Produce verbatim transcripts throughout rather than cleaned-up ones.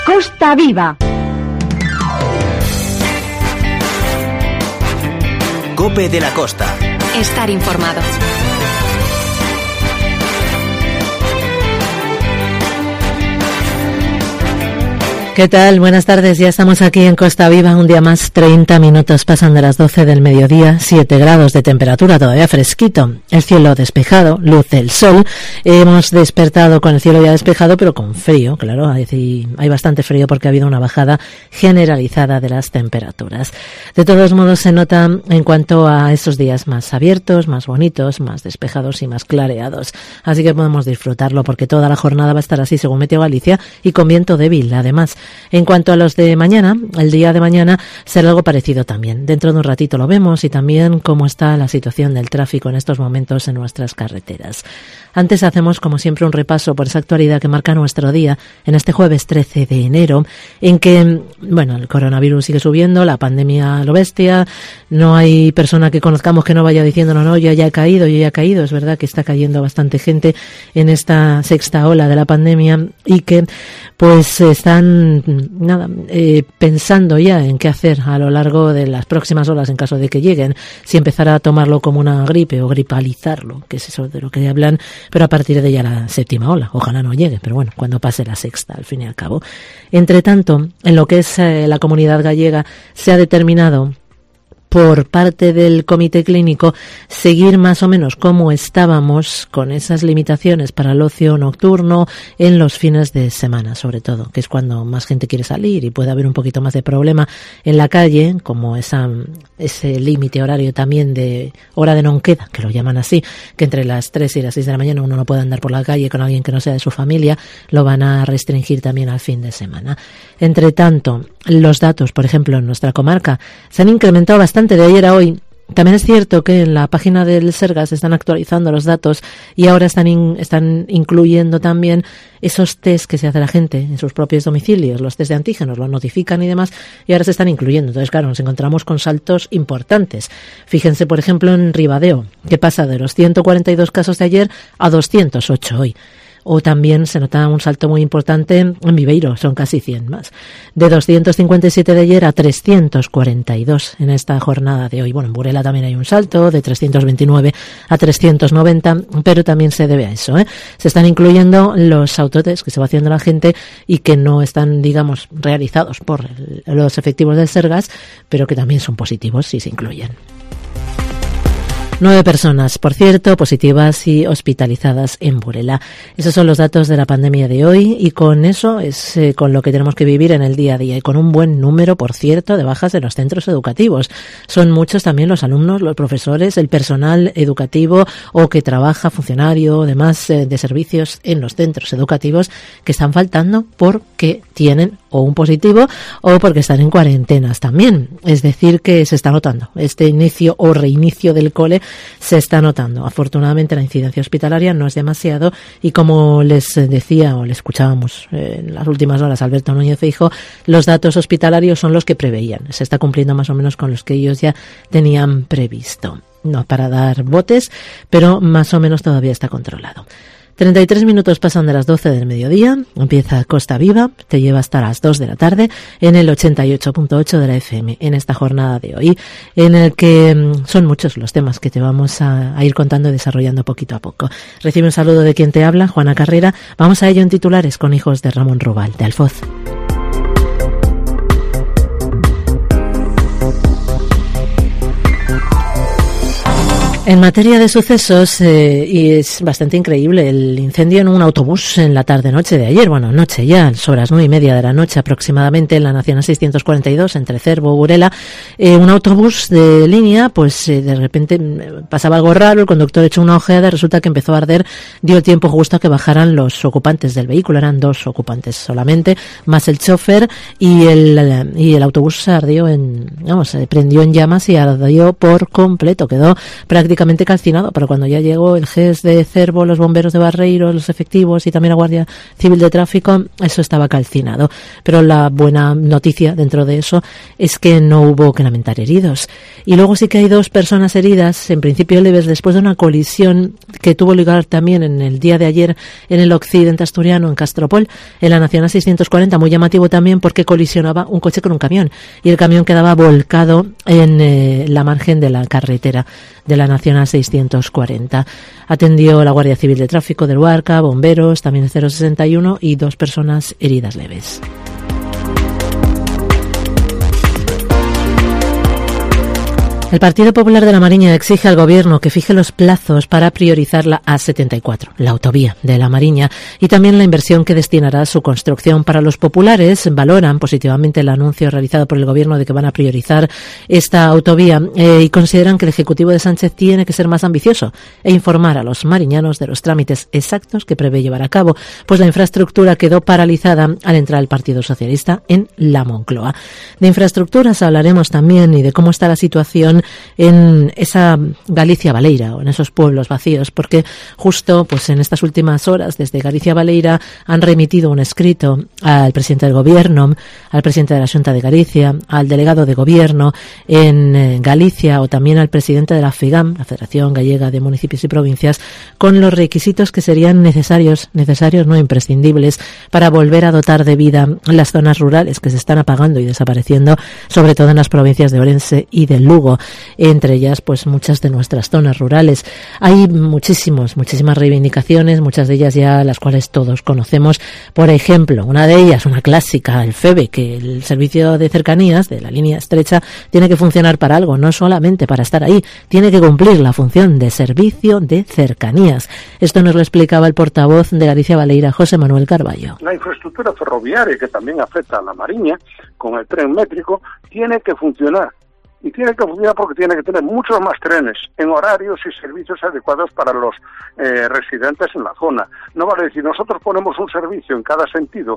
Costa Viva. COPE de la Costa. Estar informado. ¿Qué tal? Buenas tardes, ya estamos aquí en Costa Viva, un día más, treinta minutos pasan de las doce del mediodía, siete grados de temperatura, todavía fresquito, el cielo despejado, luz del sol, hemos despertado con el cielo ya despejado, pero con frío, claro, hay, hay bastante frío porque ha habido una bajada generalizada de las temperaturas. De todos modos se nota en cuanto a estos días más abiertos, más bonitos, más despejados y más clareados, así que podemos disfrutarlo porque toda la jornada va a estar así según Meteo Galicia y con viento débil, además. En cuanto a los de mañana, el día de mañana será algo parecido también. Dentro de un ratito lo vemos y también cómo está la situación del tráfico en estos momentos en nuestras carreteras. Antes hacemos, como siempre, un repaso por esa actualidad que marca nuestro día en este jueves trece de enero, en que, bueno, el coronavirus sigue subiendo, la pandemia lo bestia, no hay persona que conozcamos que no vaya diciendo, no, no, yo ya he caído, yo ya he caído. Es verdad que está cayendo bastante gente en esta sexta ola de la pandemia y que, pues, están, nada, eh, pensando ya en qué hacer a lo largo de las próximas olas en caso de que lleguen, si empezar a tomarlo como una gripe o gripalizarlo, que es eso de lo que hablan, pero a partir de ya la séptima ola, ojalá no llegue, pero bueno, cuando pase la sexta, al fin y al cabo. Entre tanto, en lo que es eh, la comunidad gallega, se ha determinado por parte del comité clínico seguir más o menos como estábamos, con esas limitaciones para el ocio nocturno en los fines de semana, sobre todo, que es cuando más gente quiere salir y puede haber un poquito más de problema en la calle, como esa, ese límite horario también de hora de non queda, que lo llaman así, que entre las tres y las seis de la mañana uno no puede andar por la calle con alguien que no sea de su familia, lo van a restringir también al fin de semana. Entre tanto, los datos, por ejemplo, en nuestra comarca se han incrementado bastante de ayer a hoy. También es cierto que en la página del Sergas están actualizando los datos y ahora están in, están incluyendo también esos test que se hace la gente en sus propios domicilios, los test de antígenos, los notifican y demás, y ahora se están incluyendo. Entonces, claro, nos encontramos con saltos importantes. Fíjense, por ejemplo, en Ribadeo, que pasa de los ciento cuarenta y dos casos de ayer a doscientos ocho hoy. O también se nota un salto muy importante en Viveiro, son casi cien más. De doscientos cincuenta y siete de ayer a trescientos cuarenta y dos en esta jornada de hoy. Bueno, en Burela también hay un salto de trescientos veintinueve a trescientos noventa, pero también se debe a eso, ¿eh? Se están incluyendo los autotest que se va haciendo la gente y que no están, digamos, realizados por el, los efectivos del Sergas, pero que también son positivos si se incluyen. Nueve personas, por cierto, positivas y hospitalizadas en Burela. Esos son los datos de la pandemia de hoy y con eso es eh, con lo que tenemos que vivir en el día a día y con un buen número, por cierto, de bajas de los centros educativos. Son muchos también los alumnos, los profesores, el personal educativo o que trabaja, funcionario, demás eh, de servicios en los centros educativos que están faltando porque tienen o un positivo o porque están en cuarentenas también. Es decir, que se está notando este inicio o reinicio del cole. Se está notando. Afortunadamente la incidencia hospitalaria no es demasiado y como les decía o le escuchábamos en las últimas horas a Alberto Núñez Feijóo, los datos hospitalarios son los que preveían. Se está cumpliendo más o menos con los que ellos ya tenían previsto. No para dar botes, pero más o menos todavía está controlado. treinta y tres minutos pasan de las doce del mediodía, empieza Costa Viva, te lleva hasta las dos de la tarde en el ochenta y ocho punto ocho de la F M, en esta jornada de hoy, en el que son muchos los temas que te vamos a, a ir contando y desarrollando poquito a poco. Recibe un saludo de quien te habla, Juana Carrera. Vamos a ello en titulares con Hijos de Ramón Rubal, de Alfoz. En materia de sucesos, eh, y es bastante increíble, el incendio en un autobús en la tarde-noche de ayer, bueno, noche ya, sobre las nueve y media de la noche aproximadamente, en la Nacional seiscientos cuarenta y dos, entre Cervo y Burela, eh, un autobús de línea, pues eh, de repente pasaba algo raro, el conductor echó una ojeada y resulta que empezó a arder, dio el tiempo justo a que bajaran los ocupantes del vehículo, eran dos ocupantes solamente, más el chofer, y el, y el autobús ardió en, vamos, se prendió en llamas y ardió por completo, quedó prácticamente prácticamente calcinado, pero cuando ya llegó el G E S de Cervo, los bomberos de Barreiro, los efectivos y también la Guardia Civil de Tráfico, eso estaba calcinado. Pero la buena noticia dentro de eso es que no hubo que lamentar heridos. Y luego sí que hay dos personas heridas, en principio leves, después de una colisión que tuvo lugar también en el día de ayer en el occidente asturiano, en Castropol, en la Nacional seiscientos cuarenta, muy llamativo también porque colisionaba un coche con un camión y el camión quedaba volcado en eh, la margen de la carretera de la Nacional seiscientos cuarenta. Atendió la Guardia Civil de Tráfico del Huarca, bomberos, también el cero sesenta y uno y dos personas heridas leves. El Partido Popular de la Mariña exige al Gobierno que fije los plazos para priorizar la A setenta y cuatro, la autovía de la Mariña, y también la inversión que destinará a su construcción. Para los populares, valoran positivamente el anuncio realizado por el Gobierno de que van a priorizar esta autovía eh, y consideran que el Ejecutivo de Sánchez tiene que ser más ambicioso e informar a los mariñanos de los trámites exactos que prevé llevar a cabo, pues la infraestructura quedó paralizada al entrar el Partido Socialista en la Moncloa. De infraestructuras hablaremos también y de cómo está la situación en esa Galicia Baleira o en esos pueblos vacíos, porque justo pues en estas últimas horas desde Galicia Baleira han remitido un escrito al presidente del Gobierno, al presidente de la Xunta de Galicia, al delegado de Gobierno en Galicia o también al presidente de la FEGAM, la Federación Gallega de Municipios y Provincias, con los requisitos que serían necesarios, necesarios no imprescindibles, para volver a dotar de vida las zonas rurales que se están apagando y desapareciendo, sobre todo en las provincias de Orense y de Lugo. Entre ellas pues muchas de nuestras zonas rurales. Hay muchísimos, muchísimas reivindicaciones, muchas de ellas ya las cuales todos conocemos. Por ejemplo, una de ellas, una clásica, el FEBE, que el servicio de cercanías de la línea estrecha tiene que funcionar para algo, no solamente para estar ahí, tiene que cumplir la función de servicio de cercanías. Esto nos lo explicaba el portavoz de Galicia Baleira, José Manuel Carballo. La infraestructura ferroviaria, que también afecta a la Mariña, con el tren métrico, tiene que funcionar. Y tiene que funcionar porque tiene que tener muchos más trenes en horarios y servicios adecuados para los eh, residentes en la zona. No vale decir, nosotros ponemos un servicio en cada sentido,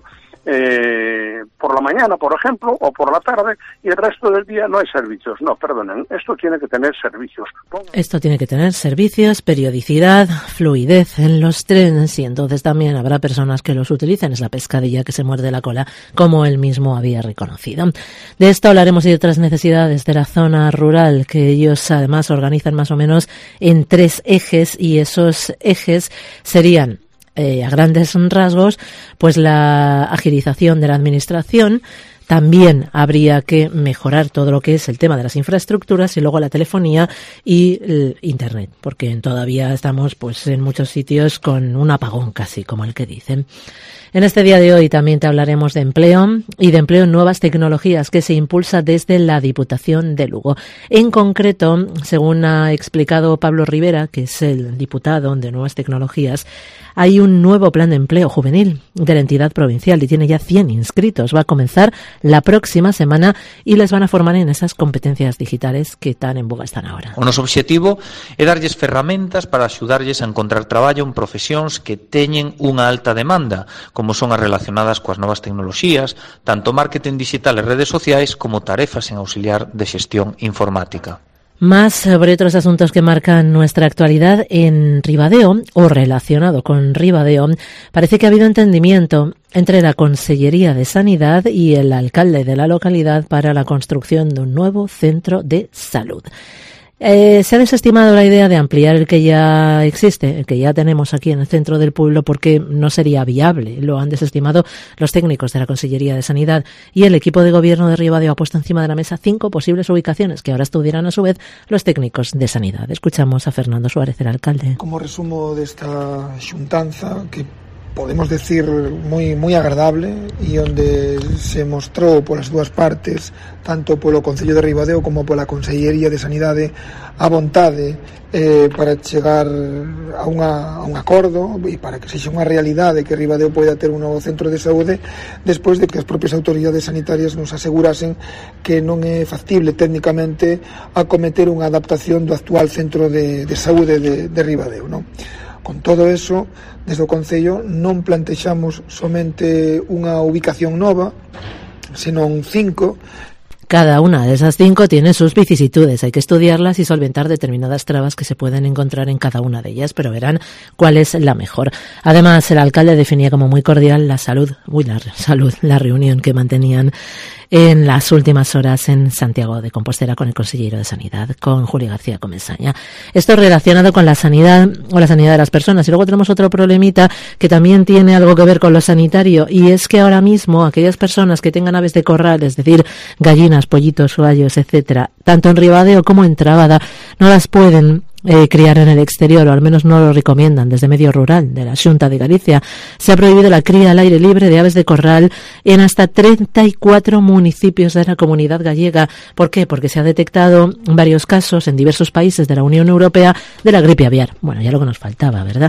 eh, por la mañana, por ejemplo, o por la tarde, y el resto del día no hay servicios. No, perdonen, esto tiene que tener servicios. Esto tiene que tener servicios, periodicidad, fluidez en los trenes, y entonces también habrá personas que los utilicen. Es la pescadilla que se muerde la cola, como él mismo había reconocido. De esto hablaremos y de otras necesidades de la zona rural, que ellos además organizan más o menos en tres ejes, y esos ejes serían eh, a grandes rasgos pues la agilización de la administración. También habría que mejorar todo lo que es el tema de las infraestructuras y luego la telefonía y el internet, porque todavía estamos pues en muchos sitios con un apagón casi, como el que dicen. En este día de hoy también te hablaremos de empleo y de empleo en nuevas tecnologías que se impulsa desde la Diputación de Lugo. En concreto, según ha explicado Pablo Rivera, que es el diputado de Nuevas Tecnologías, hay un nuevo plan de empleo juvenil de la entidad provincial y tiene ya cien inscritos. Va a comenzar la próxima semana y les van a formar en esas competencias digitales que tan en boga están ahora. O noso obxectivo é darlles ferramentas para axudarlles a encontrar traballo en profesións que teñen unha alta demanda, como son as relacionadas coas novas tecnoloxías, tanto marketing digital e redes sociais como tarefas en auxiliar de xestión informática. Más sobre otros asuntos que marcan nuestra actualidad en Ribadeo, o relacionado con Ribadeo, parece que ha habido entendimiento entre la Consellería de Sanidad y el alcalde de la localidad para la construcción de un nuevo centro de salud. Eh, se ha desestimado la idea de ampliar el que ya existe, el que ya tenemos aquí en el centro del pueblo, porque no sería viable. Lo han desestimado los técnicos de la Consellería de Sanidad, y el equipo de gobierno de Ribadeo ha puesto encima de la mesa cinco posibles ubicaciones que ahora estudiarán a su vez los técnicos de Sanidad. Escuchamos a Fernando Suárez, el alcalde. Como resumo desta xuntanza, que podemos decir moi moi agradable, e onde se mostrou polas dúas partes, tanto polo Concello de Ribadeo como pola Consellería de Sanidade, a vontade eh, para chegar a, unha, a un acordo e para que sexa unha realidade que Ribadeo poida ter un novo centro de saúde, despois de que as propias autoridades sanitarias nos asegurasen que non é factible técnicamente acometer unha adaptación do actual centro de, de saúde de, de Ribadeo, non? Con todo eso, desde o Concello non plantexamos somente unha ubicación nova, senón cinco. Cada una de esas cinco tiene sus vicisitudes, hay que estudiarlas y solventar determinadas trabas que se pueden encontrar en cada una de ellas, pero verán cuál es la mejor. Además, el alcalde definía como muy cordial la salud, uy, la salud, la reunión que mantenían en las últimas horas en Santiago de Compostela con el consejero de Sanidad, con Julio García Comesaña. Esto relacionado con la sanidad o la sanidad de las personas. Y luego tenemos otro problemita que también tiene algo que ver con lo sanitario, y es que ahora mismo aquellas personas que tengan aves de corral, es decir, gallinas, pollitos, gallos, etcétera, tanto en Ribadeo como en Trabada, no las pueden Eh, criar en el exterior, o al menos no lo recomiendan. Desde Medio Rural de la Xunta de Galicia se ha prohibido la cría al aire libre de aves de corral en hasta treinta y cuatro municipios de la Comunidad Gallega. ¿Por qué? Porque se ha detectado varios casos en diversos países de la Unión Europea de la gripe aviar. Bueno, ya lo que nos faltaba, ¿verdad?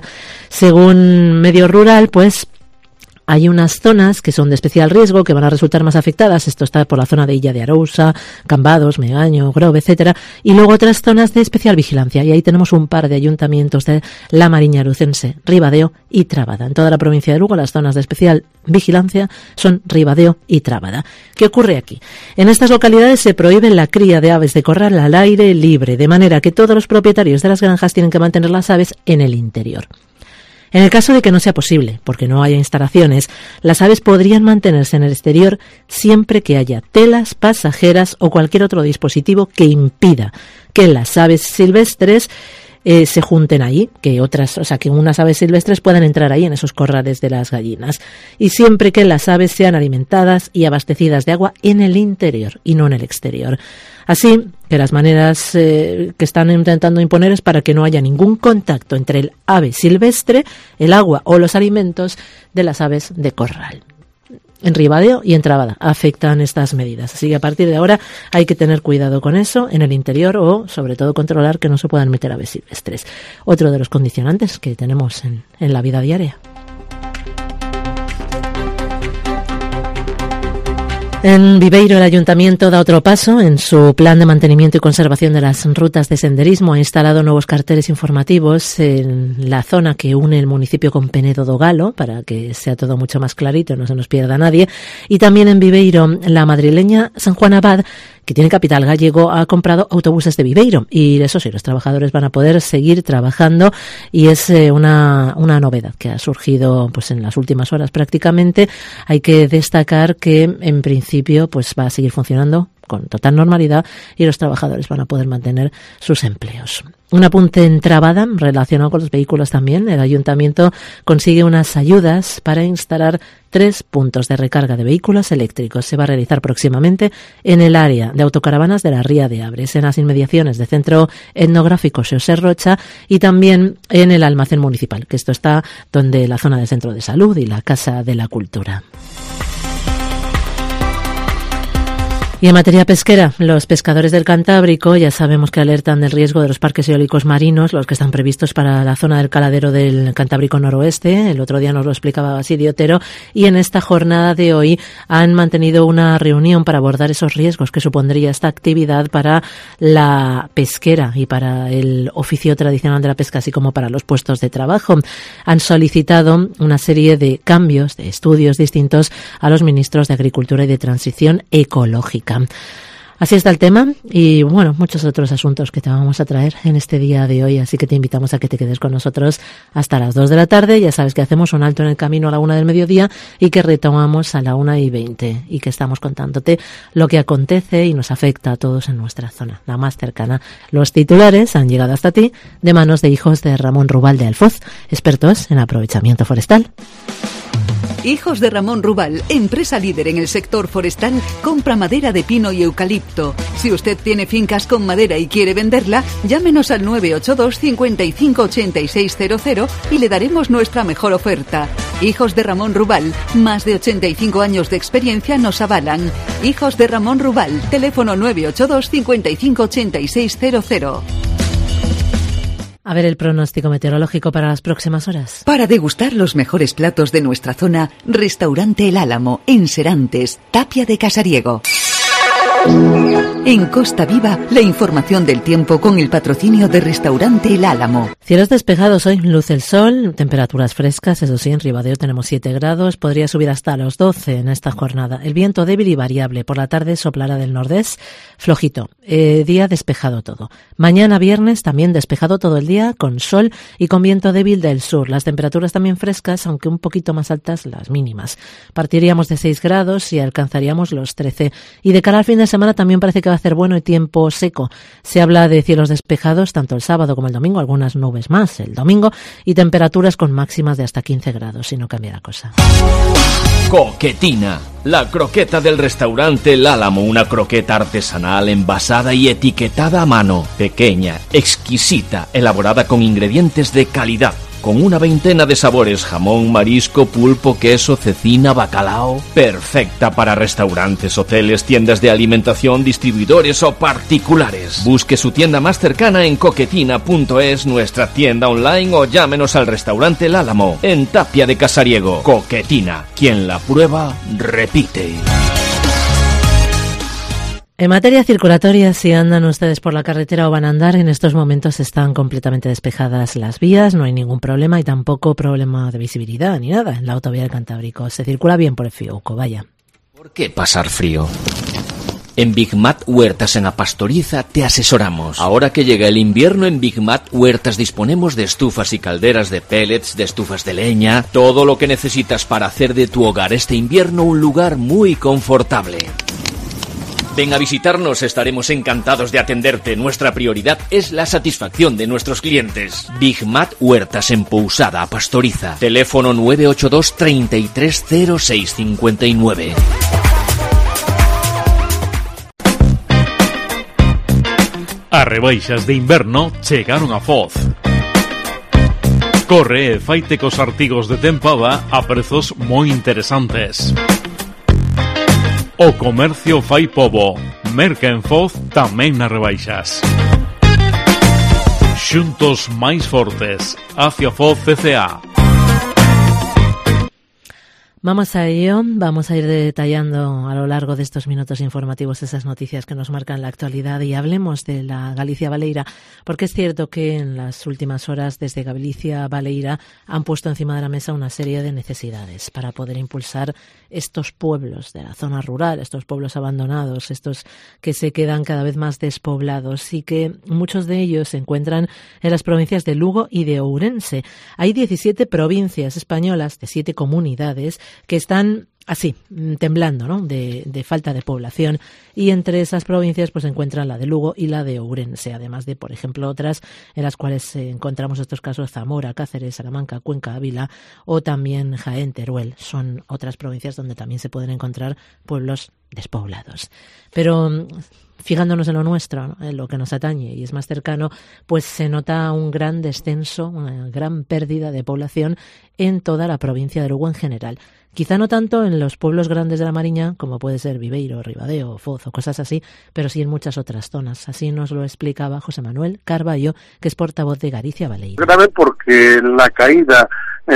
Según Medio Rural, pues hay unas zonas que son de especial riesgo, que van a resultar más afectadas. Esto está por la zona de Illa de Arousa, Cambados, Megaño, Grove, etcétera. Y luego otras zonas de especial vigilancia. Y ahí tenemos un par de ayuntamientos de La Mariña Lucense, Ribadeo y Trabada. En toda la provincia de Lugo, las zonas de especial vigilancia son Ribadeo y Trabada. ¿Qué ocurre aquí? En estas localidades se prohíbe la cría de aves de corral al aire libre, de manera que todos los propietarios de las granjas tienen que mantener las aves en el interior. En el caso de que no sea posible, porque no haya instalaciones, las aves podrían mantenerse en el exterior siempre que haya telas, pasajeras o cualquier otro dispositivo que impida que las aves silvestres eh, se junten ahí, que otras, o sea, que unas aves silvestres puedan entrar ahí en esos corrales de las gallinas. Y siempre que las aves sean alimentadas y abastecidas de agua en el interior y no en el exterior. Así que las maneras eh, que están intentando imponer es para que no haya ningún contacto entre el ave silvestre, el agua o los alimentos de las aves de corral. En Ribadeo y en Trabada afectan estas medidas. Así que a partir de ahora hay que tener cuidado con eso en el interior, o sobre todo controlar que no se puedan meter aves silvestres. Otro de los condicionantes que tenemos en, en la vida diaria. En Viveiro, el Ayuntamiento da otro paso en su plan de mantenimiento y conservación de las rutas de senderismo. Ha instalado nuevos carteles informativos en la zona que une el municipio con Penedo do Galo, para que sea todo mucho más clarito, no se nos pierda nadie. Y también en Viveiro, la madrileña San Juan Abad, que tiene capital gallego, ha comprado autobuses de Viveiro. Y eso sí, los trabajadores van a poder seguir trabajando, y es eh, una, una novedad que ha surgido pues en las últimas horas prácticamente. Hay que destacar que en principio pues va a seguir funcionando con total normalidad y los trabajadores van a poder mantener sus empleos. Un apunte en Trabada relacionado con los vehículos también. El ayuntamiento consigue unas ayudas para instalar tres puntos de recarga de vehículos eléctricos. Se va a realizar próximamente en el área de autocaravanas de la Ría de Abres, en las inmediaciones del Centro Etnográfico Xosé Rocha, y también en el almacén municipal, que esto está donde la zona del Centro de Salud y la Casa de la Cultura. Y en materia pesquera, los pescadores del Cantábrico ya sabemos que alertan del riesgo de los parques eólicos marinos, los que están previstos para la zona del caladero del Cantábrico noroeste. El otro día nos lo explicaba Basilio Otero, y en esta jornada de hoy han mantenido una reunión para abordar esos riesgos que supondría esta actividad para la pesquera y para el oficio tradicional de la pesca, así como para los puestos de trabajo. Han solicitado una serie de cambios, de estudios distintos a los ministros de Agricultura y de Transición Ecológica. Así está el tema, y bueno, muchos otros asuntos que te vamos a traer en este día de hoy, así que te invitamos a que te quedes con nosotros hasta las dos de la tarde. Ya sabes que hacemos un alto en el camino a la una del mediodía y que retomamos a la una y veinte, y que estamos contándote lo que acontece y nos afecta a todos en nuestra zona, la más cercana. Los titulares han llegado hasta ti de manos de Hijos de Ramón Rubal de Alfoz, expertos en aprovechamiento forestal. Hijos de Ramón Rubal, empresa líder en el sector forestal, compra madera de pino y eucalipto. Si usted tiene fincas con madera y quiere venderla, llámenos al nueve ocho dos, cinco cinco, ocho seis cero cero y le daremos nuestra mejor oferta. Hijos de Ramón Rubal, más de ochenta y cinco años de experiencia nos avalan. Hijos de Ramón Rubal, teléfono nueve ocho dos, cinco cinco, ocho seis cero cero. A ver el pronóstico meteorológico para las próximas horas. Para degustar los mejores platos de nuestra zona, Restaurante El Álamo, en Serantes, Tapia de Casariego. En Costa Viva, la información del tiempo con el patrocinio de Restaurante El Álamo. Cielos despejados hoy, luce el sol, temperaturas frescas, eso sí, en Ribadeo tenemos siete grados, podría subir hasta los doce en esta jornada. El viento débil y variable, por la tarde soplará del nordés, flojito. Eh, día despejado todo. Mañana viernes también despejado todo el día, con sol y con viento débil del sur. Las temperaturas también frescas, aunque un poquito más altas las mínimas. Partiríamos de seis grados y alcanzaríamos los trece. Y de cara al fin de semana también parece que va a hacer bueno y tiempo seco. Se habla de cielos despejados tanto el sábado como el domingo, algunas nubes más el domingo, y temperaturas con máximas de hasta quince grados, si no cambia la cosa. Coquetina, la croqueta del restaurante El Álamo, una croqueta artesanal envasada y etiquetada a mano, pequeña, exquisita, elaborada con ingredientes de calidad, con una veintena de sabores: jamón, marisco, pulpo, queso, cecina, bacalao. Perfecta para restaurantes, hoteles, tiendas de alimentación, distribuidores o particulares. Busque su tienda más cercana en coquetina punto es, nuestra tienda online, o llámenos al restaurante El Álamo, en Tapia de Casariego. Coquetina, quien la prueba, repite. En materia circulatoria, si andan ustedes por la carretera o van a andar, en estos momentos están completamente despejadas las vías, no hay ningún problema y tampoco problema de visibilidad ni nada en la autovía del Cantábrico. Se circula bien por el Fiuco, vaya. ¿Por qué pasar frío? En Big Mat Huertas en La Pastoriza te asesoramos. Ahora que llega el invierno, en Big Mat Huertas disponemos de estufas y calderas de pellets, de estufas de leña, todo lo que necesitas para hacer de tu hogar este invierno un lugar muy confortable. Ven a visitarnos, estaremos encantados de atenderte. Nuestra prioridad es la satisfacción de nuestros clientes. Big Mat Huertas en Pousada, Pastoriza. Teléfono nueve ocho dos, treinta y tres, cero seis cincuenta y nueve. As rebaixas de inverno chegaron a Foz. Corre e faite cos artigos de tempada a prezos moi interesantes. O comercio fai pobo, merca en Foz tamén nas rebaixas. Xuntos máis fortes, hacia Foz C C A. Vamos a ello, vamos a ir detallando a lo largo de estos minutos informativos esas noticias que nos marcan la actualidad y hablemos de la Galicia Baleira, porque es cierto que en las últimas horas desde Galicia Baleira han puesto encima de la mesa una serie de necesidades para poder impulsar estos pueblos de la zona rural, estos pueblos abandonados, estos que se quedan cada vez más despoblados y que muchos de ellos se encuentran en las provincias de Lugo y de Ourense. Hay diecisiete provincias españolas de siete comunidades que están así, temblando, ¿no?, de, de falta de población, y entre esas provincias pues se encuentran la de Lugo y la de Ourense, además de, por ejemplo, otras en las cuales eh, encontramos estos casos: Zamora, Cáceres, Salamanca, Cuenca, Ávila o también Jaén, Teruel. Son otras provincias donde también se pueden encontrar pueblos despoblados. Pero fijándonos en lo nuestro, ¿no?, en lo que nos atañe y es más cercano, pues se nota un gran descenso, una gran pérdida de población en toda la provincia de Lugo en general. Quizá no tanto en los pueblos grandes de la Mariña, como puede ser Viveiro, Ribadeo, Foz o cosas así, pero sí en muchas otras zonas. Así nos lo explicaba José Manuel Carballo, que es portavoz de Galicia Baleira. Grave porque la caída,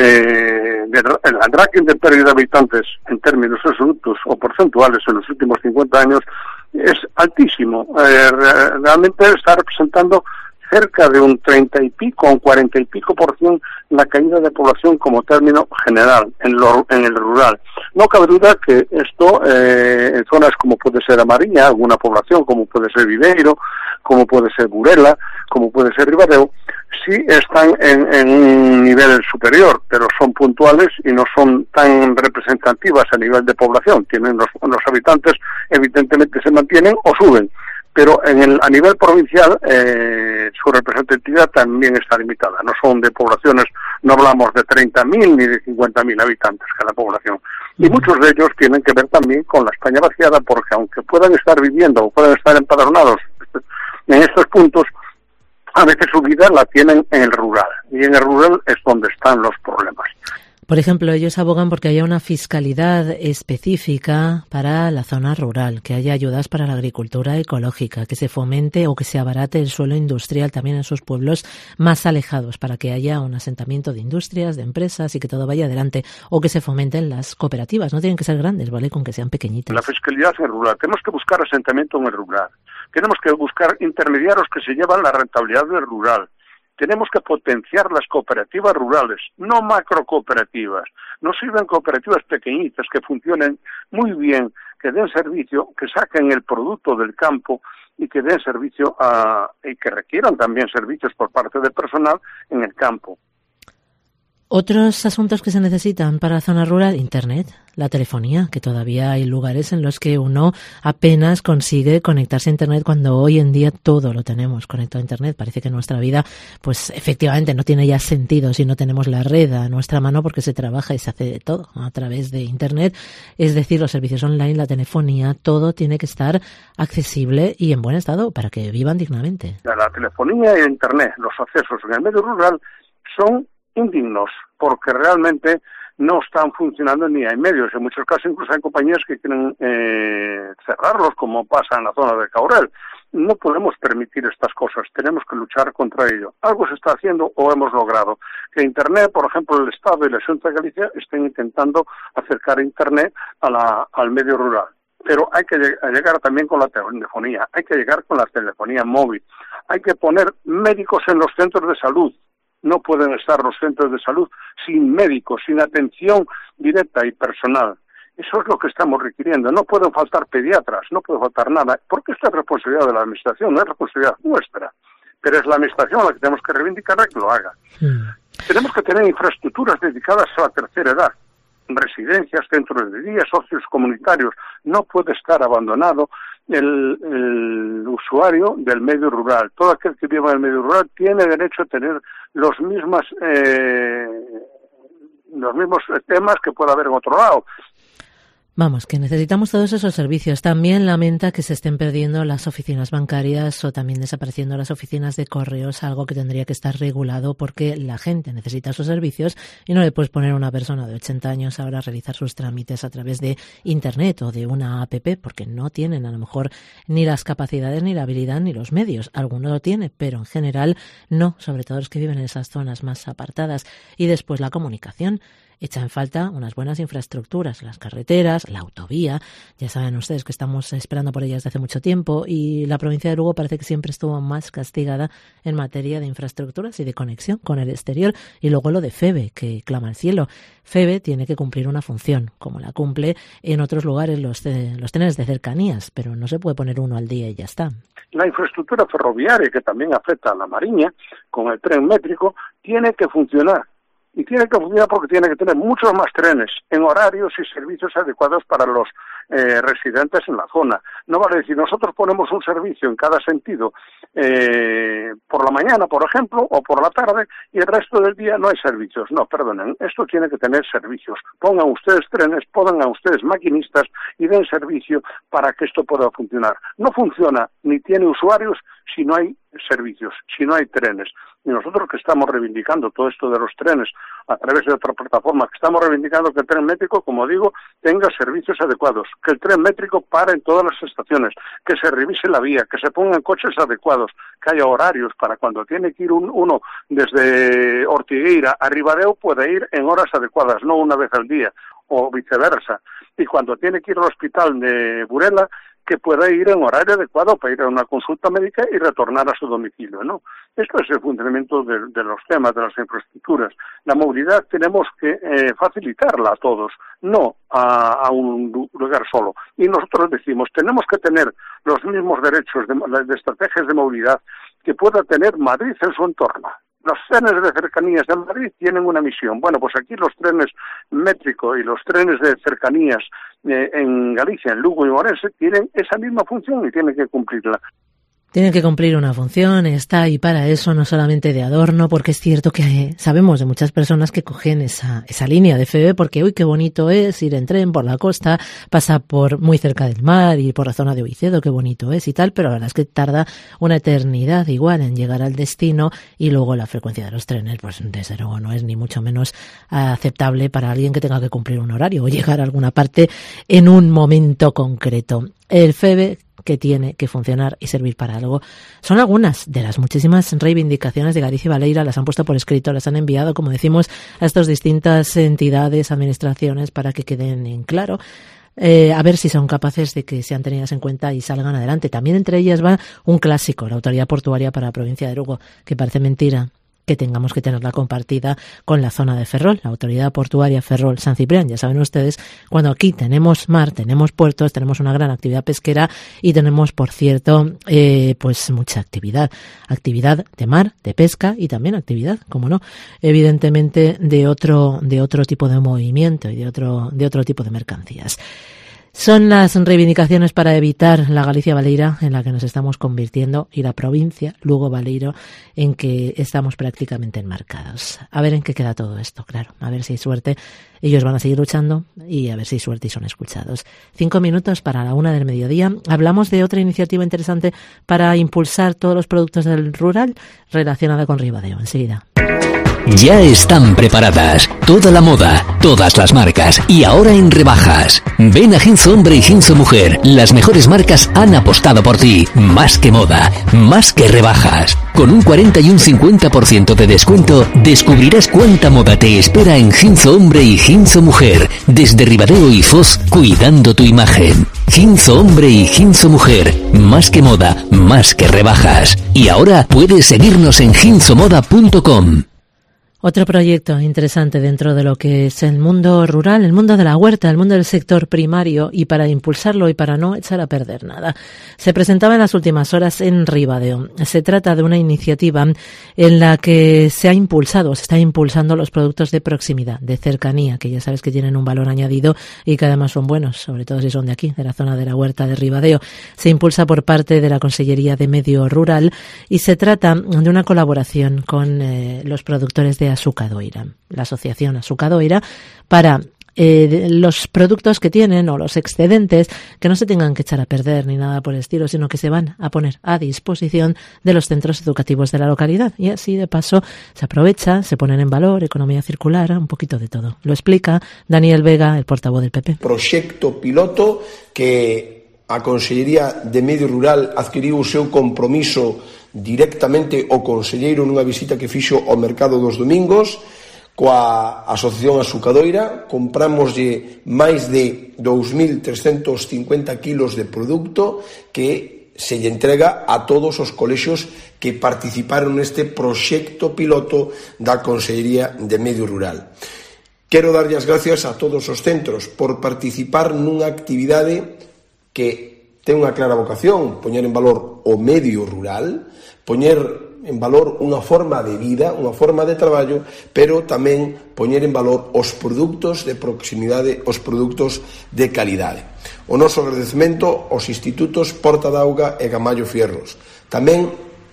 eh, de, el ranking de pérdida de habitantes en términos absolutos o porcentuales en los últimos cincuenta años es altísimo. Eh, realmente está representando cerca de un treinta y pico, un cuarenta y pico por ciento la caída de población como término general en, lo, en el rural. No cabe duda que esto eh, en zonas como puede ser Amariña, alguna población como puede ser Viveiro, como puede ser Burela, como puede ser Ribadeo, sí están en, en un nivel superior, pero son puntuales y no son tan representativas a nivel de población. Tienen los, los habitantes, evidentemente se mantienen o suben, pero en el, a nivel provincial eh, su representatividad también está limitada. No son de poblaciones, no hablamos de treinta mil ni de cincuenta mil habitantes cada población. Y muchos de ellos tienen que ver también con la España vaciada, porque aunque puedan estar viviendo o puedan estar empadronados en estos puntos, a veces su vida la tienen en el rural, y en el rural es donde están los problemas. Por ejemplo, ellos abogan porque haya una fiscalidad específica para la zona rural, que haya ayudas para la agricultura ecológica, que se fomente o que se abarate el suelo industrial también en sus pueblos más alejados, para que haya un asentamiento de industrias, de empresas y que todo vaya adelante, o que se fomenten las cooperativas. No tienen que ser grandes, ¿vale? Con que sean pequeñitas. La fiscalidad en el rural. Tenemos que buscar asentamiento en el rural. Tenemos que buscar intermediarios que se llevan la rentabilidad del rural. Tenemos que potenciar las cooperativas rurales, no macrocooperativas. No sirven cooperativas pequeñitas que funcionen muy bien, que den servicio, que saquen el producto del campo y que den servicio a, y que requieran también servicios por parte del personal en el campo. Otros asuntos que se necesitan para la zona rural, Internet, la telefonía, que todavía hay lugares en los que uno apenas consigue conectarse a Internet cuando hoy en día todo lo tenemos conectado a Internet. Parece que nuestra vida, pues efectivamente no tiene ya sentido si no tenemos la red a nuestra mano, porque se trabaja y se hace de todo a través de Internet. Es decir, los servicios online, la telefonía, todo tiene que estar accesible y en buen estado para que vivan dignamente. La telefonía y el Internet, los accesos en el medio rural son indignos, porque realmente no están funcionando ni hay medios. En muchos casos incluso hay compañías que quieren eh, cerrarlos, como pasa en la zona de Caurel. No podemos permitir estas cosas, tenemos que luchar contra ello. Algo se está haciendo o hemos logrado. Que Internet, por ejemplo, el Estado y la Xunta de Galicia estén intentando acercar Internet a la, al medio rural. Pero hay que llegar también con la telefonía, hay que llegar con la telefonía móvil, hay que poner médicos en los centros de salud. No pueden estar los centros de salud sin médicos, sin atención directa y personal. Eso es lo que estamos requiriendo. No pueden faltar pediatras, no puede faltar nada, porque esta es responsabilidad de la Administración, no es responsabilidad nuestra. Pero es la Administración a la que tenemos que reivindicar que lo haga. Mm. Tenemos que tener infraestructuras dedicadas a la tercera edad. Residencias, centros de día, socios comunitarios. No puede estar abandonado el, el usuario del medio rural. Todo aquel que viva en el medio rural tiene derecho a tener los mismas eh, los mismos temas que pueda haber en otro lado. Vamos, que necesitamos todos esos servicios. También lamenta que se estén perdiendo las oficinas bancarias o también desapareciendo las oficinas de correos, algo que tendría que estar regulado porque la gente necesita esos servicios y no le puedes poner a una persona de ochenta años ahora a realizar sus trámites a través de Internet o de una app, porque no tienen a lo mejor ni las capacidades, ni la habilidad, ni los medios. Alguno lo tiene, pero en general no, sobre todo los que viven en esas zonas más apartadas. Y después la comunicación. Echa en falta unas buenas infraestructuras, las carreteras, la autovía. Ya saben ustedes que estamos esperando por ellas desde hace mucho tiempo y la provincia de Lugo parece que siempre estuvo más castigada en materia de infraestructuras y de conexión con el exterior. Y luego lo de FEBE, que clama al cielo. FEBE tiene que cumplir una función, como la cumple en otros lugares los, de, los trenes de cercanías, pero no se puede poner uno al día y ya está. La infraestructura ferroviaria, que también afecta a la Mariña, con el tren métrico, tiene que funcionar. Y tiene que funcionar porque tiene que tener muchos más trenes en horarios y servicios adecuados para los eh, residentes en la zona. No vale decir, nosotros ponemos un servicio en cada sentido, eh, por la mañana, por ejemplo, o por la tarde, y el resto del día no hay servicios. No, perdonen, esto tiene que tener servicios. Pongan ustedes trenes, pongan ustedes maquinistas y den servicio para que esto pueda funcionar. No funciona ni tiene usuarios si no hay servicios, si no hay trenes. Y nosotros que estamos reivindicando todo esto de los trenes a través de otra plataforma, que estamos reivindicando que el tren métrico, como digo, tenga servicios adecuados, que el tren métrico pare en todas las estaciones, que se revise la vía, que se pongan coches adecuados, que haya horarios para cuando tiene que ir un, uno desde Ortigueira a Ribadeo pueda ir en horas adecuadas, no una vez al día, o viceversa. Y cuando tiene que ir al hospital de Burela, que pueda ir en horario adecuado para ir a una consulta médica y retornar a su domicilio, ¿no? Esto es el funcionamiento de, de los temas, de las infraestructuras. La movilidad tenemos que eh, facilitarla a todos, no a, a un lugar solo. Y nosotros decimos, tenemos que tener los mismos derechos de, de estrategias de movilidad que pueda tener Madrid en su entorno. Los trenes de cercanías de Madrid tienen una misión. Bueno, pues aquí los trenes métrico y los trenes de cercanías eh, en Galicia, en Lugo y Ourense tienen esa misma función y tienen que cumplirla. Tiene que cumplir una función, está ahí para eso, no solamente de adorno, porque es cierto que sabemos de muchas personas que cogen esa, esa línea de F B porque, uy, qué bonito es ir en tren por la costa, pasa por muy cerca del mar y por la zona de Oicedo, qué bonito es y tal, pero la verdad es que tarda una eternidad igual en llegar al destino y luego la frecuencia de los trenes, pues desde luego no es ni mucho menos aceptable para alguien que tenga que cumplir un horario o llegar a alguna parte en un momento concreto. El F B que tiene que funcionar y servir para algo. Son algunas de las muchísimas reivindicaciones de Galicia y Baleira, las han puesto por escrito, las han enviado, como decimos, a estas distintas entidades, administraciones, para que queden en claro. Eh, a ver si son capaces de que sean tenidas en cuenta y salgan adelante. También entre ellas va un clásico, la Autoridad Portuaria para la provincia de Lugo, que parece mentira que tengamos que tenerla compartida con la zona de Ferrol, la Autoridad Portuaria Ferrol-San Ciprián. Ya saben ustedes, cuando aquí tenemos mar, tenemos puertos, tenemos una gran actividad pesquera y tenemos, por cierto, eh, pues mucha actividad. Actividad de mar, de pesca y también actividad, como no, evidentemente de otro, de otro tipo de movimiento y de otro, de otro tipo de mercancías. Son las reivindicaciones para evitar la Galicia Baleira en la que nos estamos convirtiendo y la provincia Lugo Baleiro en que estamos prácticamente enmarcados. A ver en qué queda todo esto, claro. A ver si hay suerte. Ellos van a seguir luchando y a ver si hay suerte y son escuchados. Cinco minutos para la una del mediodía. Hablamos de otra iniciativa interesante para impulsar todos los productos del rural relacionada con Ribadeo. Enseguida. Ya están preparadas toda la moda, todas las marcas y ahora en rebajas. Ven a Ginzo Hombre y Ginzo Mujer. Las mejores marcas han apostado por ti. Más que moda, más que rebajas. Con un cuarenta y un cincuenta por ciento de descuento, descubrirás cuánta moda te espera en Ginzo Hombre y Ginzo Mujer. Desde Ribadeo y Foz, cuidando tu imagen. Ginzo Hombre y Ginzo Mujer. Más que moda, más que rebajas. Y ahora puedes seguirnos en ginzo moda punto com. Otro proyecto interesante dentro de lo que es el mundo rural, el mundo de la huerta, el mundo del sector primario, y para impulsarlo y para no echar a perder nada. Se presentaba en las últimas horas en Ribadeo. Se trata de una iniciativa en la que se ha impulsado, se está impulsando los productos de proximidad, de cercanía, que ya sabes que tienen un valor añadido y que además son buenos, sobre todo si son de aquí, de la zona de la huerta de Ribadeo. Se impulsa por parte de la Consellería de Medio Rural y se trata de una colaboración con eh, los productores de Azucadoira, la asociación Azucadoira, para eh, los productos que tienen o los excedentes que no se tengan que echar a perder ni nada por el estilo, sino que se van a poner a disposición de los centros educativos de la localidad. Y así, de paso, se aprovecha, se ponen en valor, economía circular, un poquito de todo. Lo explica Daniel Vega, el portavoz del P P. Proxecto piloto que a Consellería de Medio Rural adquiriu o seu compromiso directamente o conselleiro nunha visita que fixo ao mercado dos domingos coa Asociación Azucadoira. Compramoslle máis de dous mil trescentos cincuenta kilos de produto que se lle entrega a todos os colexios que participaron neste proxecto piloto da Consellería de Medio Rural. Quero darlle as gracias a todos os centros por participar nunha actividade que ten unha clara vocación, poñer en valor o medio rural, poñer en valor unha forma de vida, unha forma de traballo, pero tamén poñer en valor os produtos de proximidade, os produtos de calidade. O noso agradecemento aos institutos Porta d'Auga e Gamallo Fierros, tamén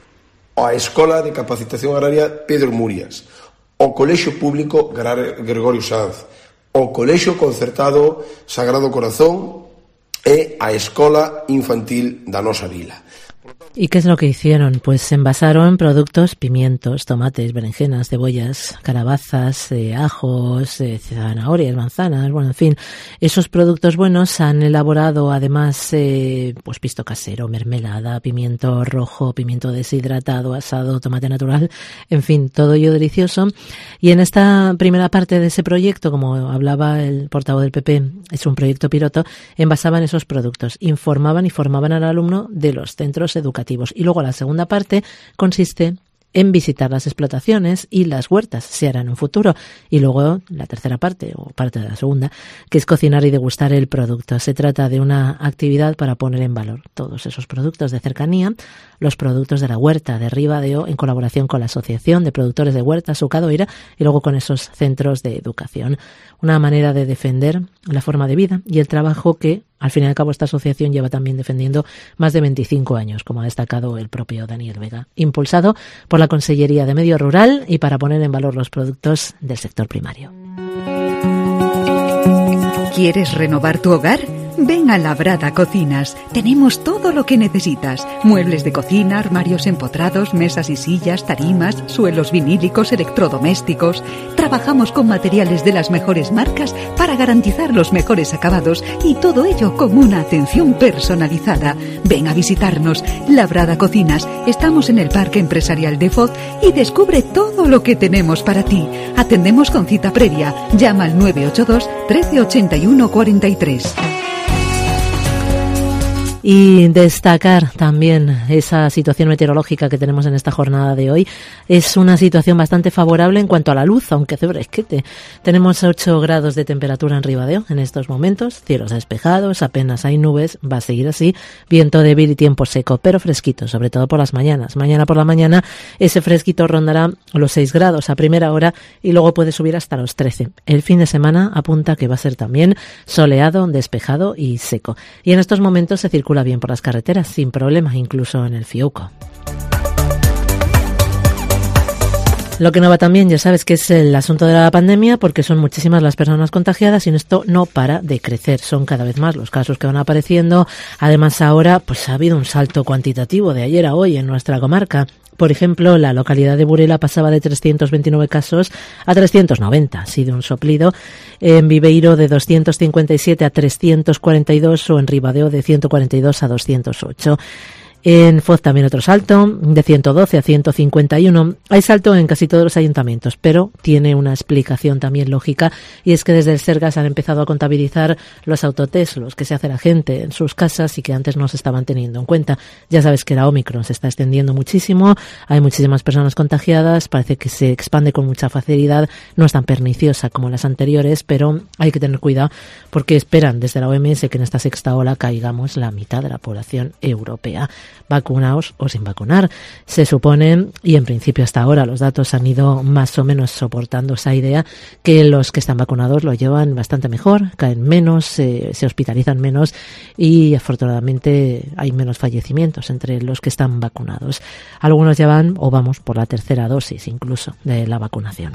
á Escola de Capacitación Agraria Pedro Murias, ao Colexio Público Gregorio Sanz, ao Colexio Concertado Sagrado Corazón e a Escola Infantil da nosa vila. ¿Y qué es lo que hicieron? Pues envasaron productos, pimientos, tomates, berenjenas, cebollas, calabazas, eh, ajos, eh, zanahorias, manzanas, bueno, en fin. Esos productos buenos han elaborado además eh, pues pisto casero, mermelada, pimiento rojo, pimiento deshidratado, asado, tomate natural, en fin, todo ello delicioso. Y en esta primera parte de ese proyecto, como hablaba el portavoz del P P, es un proyecto piloto, envasaban esos productos, informaban y formaban al alumno de los centros educativos. Y luego la segunda parte consiste en visitar las explotaciones y las huertas, se hará en un futuro. Y luego la tercera parte, o parte de la segunda, que es cocinar y degustar el producto. Se trata de una actividad para poner en valor todos esos productos de cercanía, los productos de la huerta de Ribadeo, en colaboración con la Asociación de Productores de Huerta Azucadoira y luego con esos centros de educación. Una manera de defender la forma de vida y el trabajo que Al fin y al cabo, esta asociación lleva también defendiendo más de veinticinco años, como ha destacado el propio Daniel Vega, impulsado por la Consellería de Medio Rural y para poner en valor los productos del sector primario. ¿Quieres renovar tu hogar? Ven a Labrada Cocinas. Tenemos todo lo que necesitas. Muebles de cocina, armarios empotrados, mesas y sillas, tarimas, suelos vinílicos, electrodomésticos. Trabajamos con materiales de las mejores marcas para garantizar los mejores acabados y todo ello con una atención personalizada. Ven a visitarnos. Labrada Cocinas. Estamos en el Parque Empresarial de Foz y descubre todo lo que tenemos para ti. Atendemos con cita previa. Llama al nueve ocho dos, trece ochenta y uno cuarenta y tres. Y destacar también esa situación meteorológica que tenemos en esta jornada de hoy. Es una situación bastante favorable en cuanto a la luz, aunque hace fresquete. Tenemos ocho grados de temperatura en Ribadeo en estos momentos, cielos despejados, apenas hay nubes, va a seguir así, viento débil y tiempo seco, pero fresquito, sobre todo por las mañanas. Mañana por la mañana ese fresquito rondará los seis grados a primera hora y luego puede subir hasta los trece. El fin de semana apunta que va a ser también soleado, despejado y seco. Y en estos momentos se circula bien por las carreteras, sin problemas, incluso en el Fiuco. Lo que no va tan bien, ya sabes que es el asunto de la pandemia, porque son muchísimas las personas contagiadas y esto no para de crecer. Son cada vez más los casos que van apareciendo. Además, ahora pues ha habido un salto cuantitativo de ayer a hoy en nuestra comarca. Por ejemplo, la localidad de Burela pasaba de trescientos veintinueve casos a trescientos noventa, así de un soplido. En Viveiro de doscientos cincuenta y siete a trescientos cuarenta y dos o en Ribadeo de ciento cuarenta y dos a doscientos ocho. En Foz también otro salto, de ciento doce a ciento cincuenta y uno. Hay salto en casi todos los ayuntamientos, pero tiene una explicación también lógica, y es que desde el Sergas han empezado a contabilizar los autotest, los que se hace la gente en sus casas y que antes no se estaban teniendo en cuenta. Ya sabes que la Omicron se está extendiendo muchísimo, hay muchísimas personas contagiadas, parece que se expande con mucha facilidad, no es tan perniciosa como las anteriores, pero hay que tener cuidado porque esperan desde la O M S que en esta sexta ola caigamos la mitad de la población europea. Vacunaos o sin vacunar, se supone, y en principio hasta ahora los datos han ido más o menos soportando esa idea, que los que están vacunados lo llevan bastante mejor, caen menos, eh, se hospitalizan menos y afortunadamente hay menos fallecimientos entre los que están vacunados. Algunos ya van o vamos por la tercera dosis incluso de la vacunación.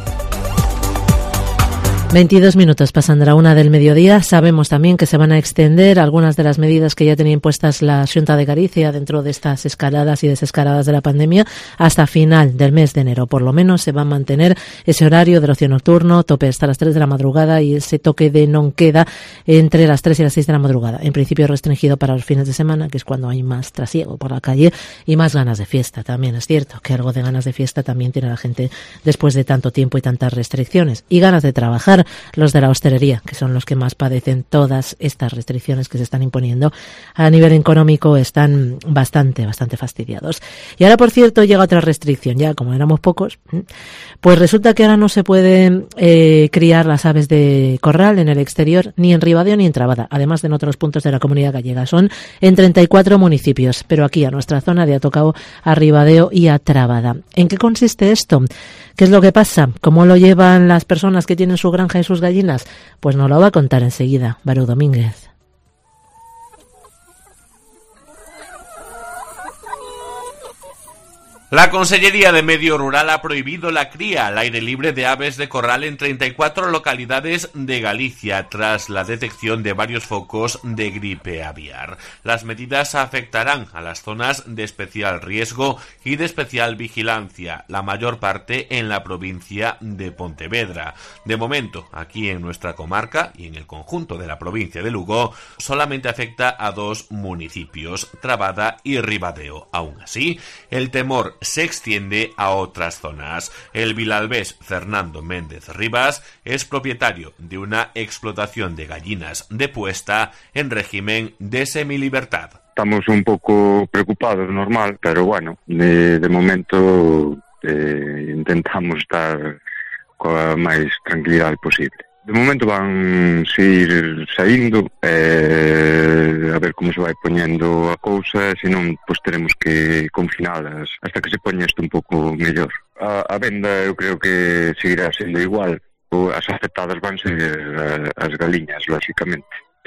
veintidós minutos pasan de la una del mediodía. Sabemos también que se van a extender algunas de las medidas que ya tenía impuestas la Xunta de Galicia dentro de estas escaladas y desescaladas de la pandemia hasta final del mes de enero. Por lo menos se va a mantener ese horario del ocio nocturno, tope hasta las tres de la madrugada, y ese toque de non queda entre las tres y las seis de la madrugada. En principio restringido para los fines de semana, que es cuando hay más trasiego por la calle y más ganas de fiesta. También es cierto que algo de ganas de fiesta también tiene la gente después de tanto tiempo y tantas restricciones. Y ganas de trabajar los de la hostelería, que son los que más padecen todas estas restricciones que se están imponiendo. A nivel económico están bastante, bastante fastidiados. Y ahora, por cierto, llega otra restricción. Ya, como éramos pocos, pues resulta que ahora no se pueden eh, criar las aves de corral en el exterior, ni en Ribadeo ni en Trabada, además de en otros puntos de la comunidad gallega. Son en treinta y cuatro municipios, pero aquí a nuestra zona le ha tocado a Ribadeo y a Trabada. ¿En qué consiste esto? ¿Qué es lo que pasa? ¿Cómo lo llevan las personas que tienen su granja y sus gallinas? Pues nos lo va a contar enseguida Barú Domínguez. La Consellería de Medio Rural ha prohibido la cría al aire libre de aves de corral en treinta y cuatro localidades de Galicia tras la detección de varios focos de gripe aviar. Las medidas afectarán a las zonas de especial riesgo y de especial vigilancia, la mayor parte en la provincia de Pontevedra. De momento, aquí en nuestra comarca y en el conjunto de la provincia de Lugo, solamente afecta a dos municipios, Trabada y Ribadeo. Aún así, el temor se extiende a otras zonas. El vilalbés Fernando Méndez Rivas es propietario de una explotación de gallinas de puesta en régimen de semilibertad. Estamos un pouco preocupados, normal, pero bueno, de, de momento eh, intentamos estar coa máis tranquilidade posible. De momento van seguir saindo, eh, a ver como se vai poñendo a cousa, senón pois teremos que confinalas hasta que se poña isto un pouco mellor. A, a venda eu creo que seguirá sendo igual, as afectadas van ser as galiñas, lógicamente.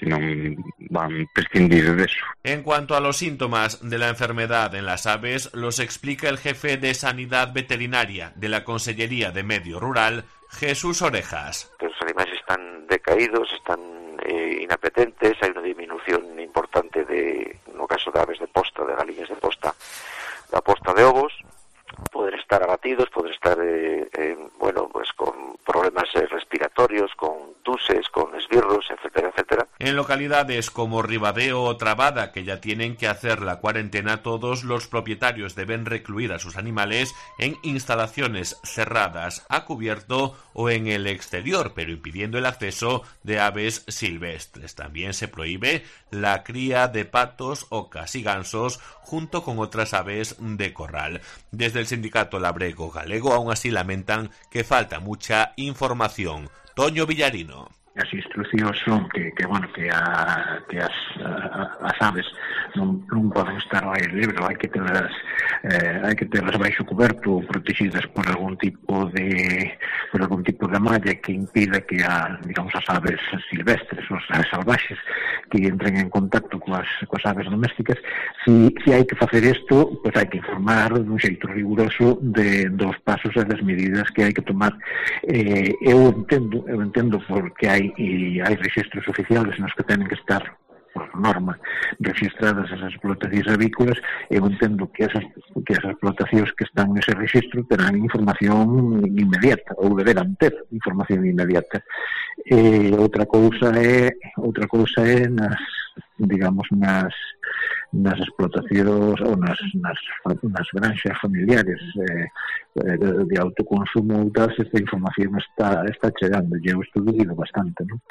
que non van prescindir de eso. En cuanto a los síntomas de la enfermedad en las aves, los explica el jefe de Sanidad Veterinaria de la Consellería de Medio Rural, Jesús Orejas. Los animales están decaídos, están eh, inapetentes, hay una disminución importante de, no caso de aves de posta, de galiñas de posta, la posta de ovos, poder estar abatidos, poder estar, eh, eh, bueno, pues con problemas eh, respiratorios, con tuses, con esbirros, etcétera, etcétera. En localidades como Ribadeo o Trabada, que ya tienen que hacer la cuarentena, todos los propietarios deben recluir a sus animales en instalaciones cerradas, a cubierto o en el exterior, pero impidiendo el acceso de aves silvestres. También se prohíbe la cría de patos, ocas y gansos, junto con otras aves de corral. Desde el sindicato labrego galego aún así lamentan que falta mucha información. Toño Villarino. As instruccións son que, que bueno, que, a, que as, a, as aves non, non poden estar ao aire libre, hai que telas eh, hai que telas baixo coberto, protegidas por algún tipo de por algún tipo de malla que impida que a, digamos, as aves silvestres, os aves salvaxes que entren en contacto coas, coas aves domésticas. Si, si hai que facer isto, pois hai que informar dun xeito riguroso de, dos pasos e das medidas que hai que tomar. Eh, eu entendo, eu entendo porque hai e hai registros oficiales nos que tenen que estar por norma registradas as explotacións avícolas. Eu entendo que esas, que esas explotacións que están nese registro terán información inmediata ou deberán ter información inmediata. Eh, outra cousa é outra cousa é nas, digamos, nas nas explotacións ou nas, nas, nas granxas familiares eh, de, de autoconsumo e tal, esta información está, está chegando, e eu estou dudido bastante, non?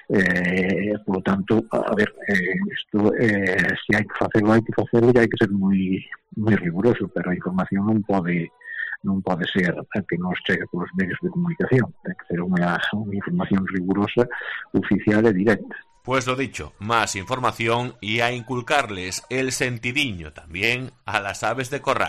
Eh, por lo tanto, a ver, eh, isto, eh, se hai que facelo, hai que facelo e hai que ser moi moi riguroso, pero a información non pode non pode ser que nos chegue polos medios de comunicación, ten que ser unha, unha información rigurosa, oficial e directa. Pues lo dicho, más información y a inculcarles el sentidiño también a las aves de corral.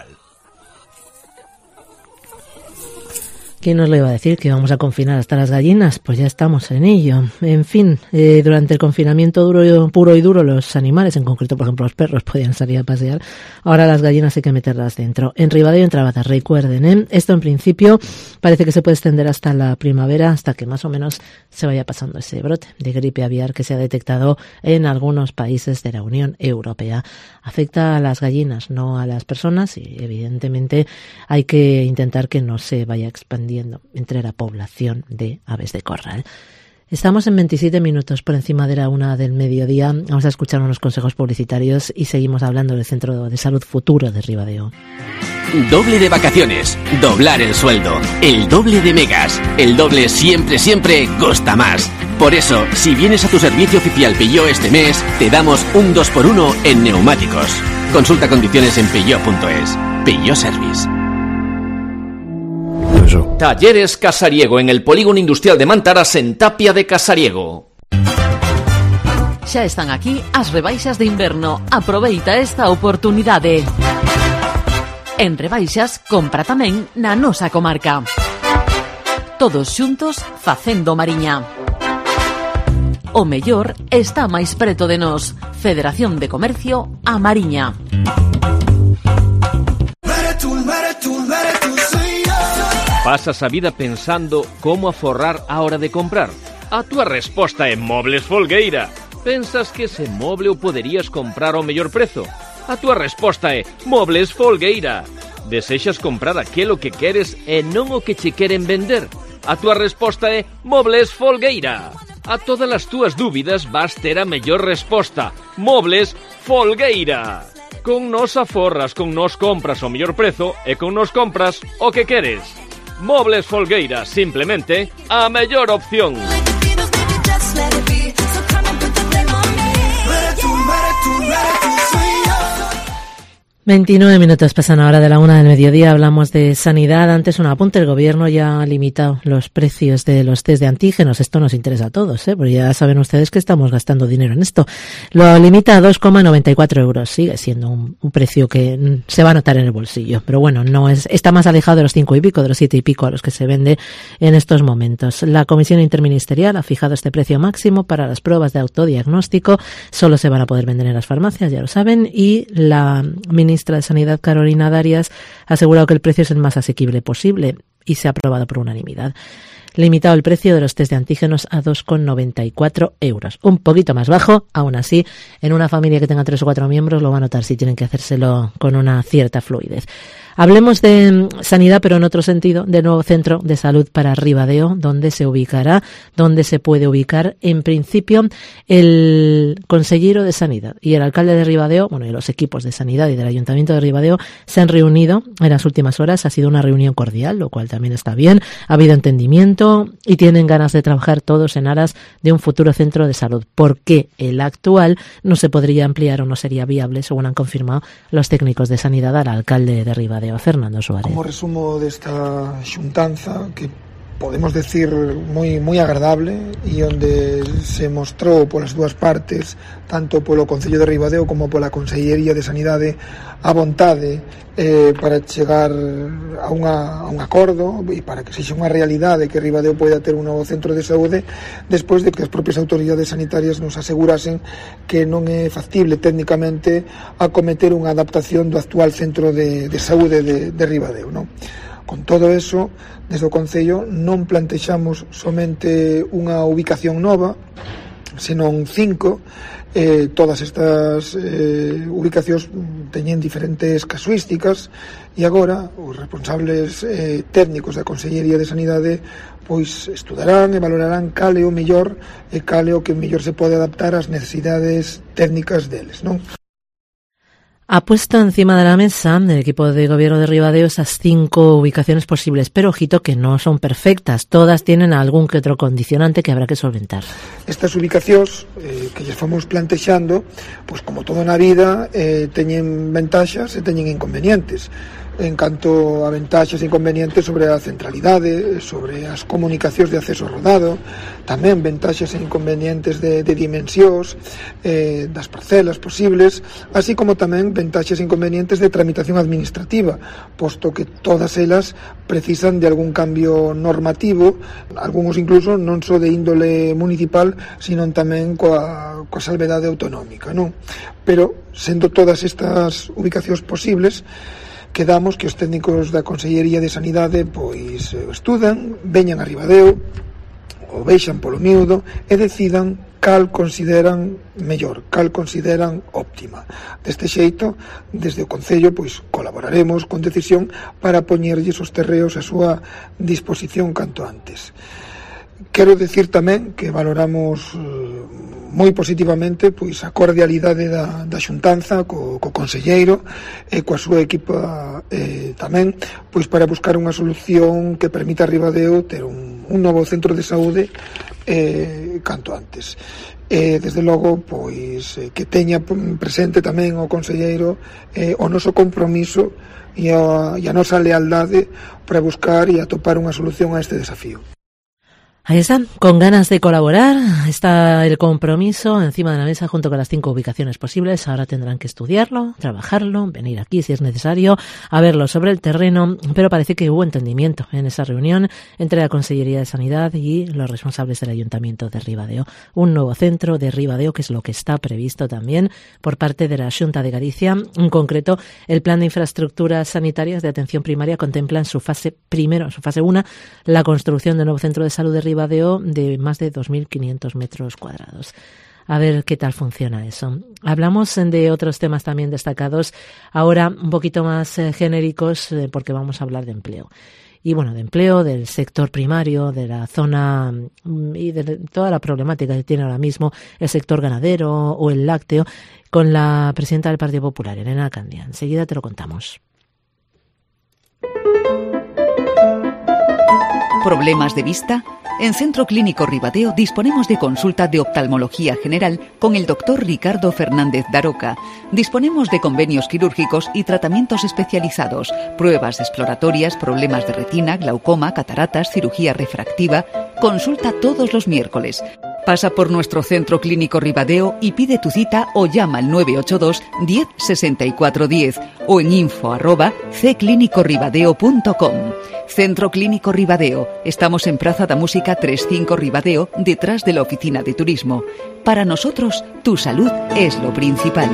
¿Quién nos lo iba a decir que íbamos a confinar hasta las gallinas? Pues ya estamos en ello. En fin, eh, durante el confinamiento duro y, puro y duro, los animales, en concreto, por ejemplo, los perros, podían salir a pasear. Ahora las gallinas hay que meterlas dentro. En Ribadeo y en Trabada, recuerden, ¿eh? Esto en principio parece que se puede extender hasta la primavera, hasta que más o menos se vaya pasando ese brote de gripe aviar que se ha detectado en algunos países de la Unión Europea. Afecta a las gallinas, no a las personas, y evidentemente hay que intentar que no se vaya expandiendo entre la población de aves de corral. Estamos en veintisiete minutos por encima de la una del mediodía. Vamos a escuchar unos consejos publicitarios y seguimos hablando del Centro de Salud Futuro de Ribadeo. Doble de vacaciones, doblar el sueldo, el doble de megas, el doble siempre, siempre cuesta más. Por eso, si vienes a tu servicio oficial Peugeot este mes, te damos un dos por uno en neumáticos. Consulta condiciones en peugeot punto es. Peugeot Service. Talleres Casariego en el Polígono Industrial de Mantaras en Tapia de Casariego. Xa están aquí as rebaixas de inverno. Aproveita esta oportunidade. En rebaixas, compra tamén na nosa comarca. Todos xuntos facendo Mariña. O mellor está máis preto de nós. Federación de Comercio A Mariña. Pasas a vida pensando como aforrar a hora de comprar. A túa resposta é Mobles Folgueira. Pensas que ese moble o poderías comprar ao mellor prezo? A túa resposta é Mobles Folgueira. Desexas comprar aquilo que queres e non o que che queren vender? A túa resposta é Mobles Folgueira. A todas as túas dúbidas vas ter a mellor resposta. Mobles Folgueira. Con nos aforras, con nos compras o mellor prezo e con nos compras o que queres. Mobles Folgueira, simplemente a mellor opción. veintinueve minutos pasan ahora de la una del mediodía. Hablamos de sanidad. Antes un apunte, el gobierno ya ha limitado los precios de los test de antígenos. Esto nos interesa a todos, ¿eh? Porque ya saben ustedes que estamos gastando dinero en esto. Lo limita a dos coma noventa y cuatro euros. Sigue siendo un, un precio que se va a notar en el bolsillo. Pero bueno, no es, está más alejado de los cinco y pico, de los siete y pico a los que se vende en estos momentos. La Comisión Interministerial ha fijado este precio máximo para las pruebas de autodiagnóstico. Solo se van a poder vender en las farmacias, ya lo saben. Y la ministra ministra de Sanidad, Carolina Darias, ha asegurado que el precio es el más asequible posible y se ha aprobado por unanimidad. Limitado el precio de los test de antígenos a dos coma noventa y cuatro euros. Un poquito más bajo, aún así, en una familia que tenga tres o cuatro miembros lo va a notar si tienen que hacérselo con una cierta fluidez. Hablemos de sanidad, pero en otro sentido, del nuevo centro de salud para Ribadeo, donde se ubicará, donde se puede ubicar. En principio, el consejero de Sanidad y el alcalde de Ribadeo, bueno, y los equipos de sanidad y del Ayuntamiento de Ribadeo se han reunido en las últimas horas. Ha sido una reunión cordial, lo cual también está bien. Ha habido entendimiento y tienen ganas de trabajar todos en aras de un futuro centro de salud, porque el actual no se podría ampliar o no sería viable, según han confirmado los técnicos de sanidad al alcalde de Ribadeo, Fernando Suárez. Como resumo desta xuntanza, que podemos decir moi moi agradable e onde se mostrou polas dúas partes, tanto polo Concello de Ribadeo como pola Consellería de Sanidade, a vontade eh, para chegar a, unha, a un acordo e para que sexa unha realidade que Ribadeo poida ter un novo centro de saúde, despois de que as propias autoridades sanitarias nos asegurasen que non é factible técnicamente acometer unha adaptación do actual centro de, de saúde de, de Ribadeo, non? Con todo eso, desde o Concello non plantexamos somente unha ubicación nova, senón cinco. Eh, todas estas eh, ubicacións teñen diferentes casuísticas e agora os responsables eh, técnicos da Consellería de Sanidade pois estudarán e valorarán cal é o mellor e cal é o que mellor se pode adaptar ás necesidades técnicas deles, non? Ha puesto encima de la mesa el equipo de gobierno de Ribadeo esas cinco ubicaciones posibles, pero ojito que no son perfectas, todas tienen algún que otro condicionante que habrá que solventar. Estas ubicacións eh, que lles fomos plantexando, pois como todo na vida, eh, teñen ventaxas e teñen inconvenientes. En canto a ventaxas e inconvenientes sobre a centralidade, sobre as comunicacións de acceso rodado, tamén ventaxas e inconvenientes de, de dimensións, eh, das parcelas posibles, así como tamén ventaxas e inconvenientes de tramitación administrativa, posto que todas elas precisan de algún cambio normativo, algúns incluso non só de índole municipal, sino tamén coa, coa salvedade autonómica, non? Pero, sendo todas estas ubicacións posibles, quedamos que os técnicos da Consellería de Sanidade pois estudan, veñan a Ribadeo, o vexan polo miúdo e decidan cal consideran mellor, cal consideran óptima. Deste xeito, desde o Concello, pois colaboraremos con decisión para poñerlles os terreos a súa disposición canto antes. Quero dicir tamén que valoramos moi positivamente pois a cordialidade da, da xuntanza co, co conselleiro e coa súa equipa eh, tamén pois para buscar unha solución que permita a Ribadeo ter un, un novo centro de saúde eh, canto antes. E, desde logo, pois eh, que teña presente tamén o conselleiro eh, o noso compromiso e a, e a nosa lealdade para buscar e atopar unha solución a este desafío. Ahí está, con ganas de colaborar, está el compromiso encima de la mesa junto con las cinco ubicaciones posibles. Ahora tendrán que estudiarlo, trabajarlo, venir aquí si es necesario, a verlo sobre el terreno, pero parece que hubo entendimiento en esa reunión entre la Consellería de Sanidad y los responsables del Ayuntamiento de Ribadeo. Un nuevo centro de Ribadeo, que es lo que está previsto también por parte de la Xunta de Galicia. En concreto, el Plan de Infraestructuras Sanitarias de Atención Primaria contempla en su fase primero, en su fase uno, la construcción del nuevo centro de salud de Ribadeo de más de dos mil quinientos metros cuadrados. A ver qué tal funciona eso. Hablamos de otros temas también destacados, ahora un poquito más eh, genéricos, eh, porque vamos a hablar de empleo. Y bueno, de empleo, del sector primario, de la zona y de toda la problemática que tiene ahora mismo el sector ganadero o el lácteo, con la presidenta del Partido Popular, Elena Candia. Enseguida te lo contamos. ¿Problemas de vista? En Centro Clínico Ribadeo disponemos de consulta de oftalmología general con el doctor Ricardo Fernández Daroca. Disponemos de convenios quirúrgicos y tratamientos especializados, pruebas exploratorias, problemas de retina, glaucoma, cataratas, cirugía refractiva. Consulta todos los miércoles. Pasa por nuestro Centro Clínico Ribadeo y pide tu cita o llama al nueve ocho dos, diez, sesenta y cuatro diez o en info arroba c clínico ribadeo punto com. Centro Clínico Ribadeo. Estamos en Praza da Música treinta y cinco Ribadeo, detrás de la Oficina de Turismo. Para nosotros, tu salud es lo principal.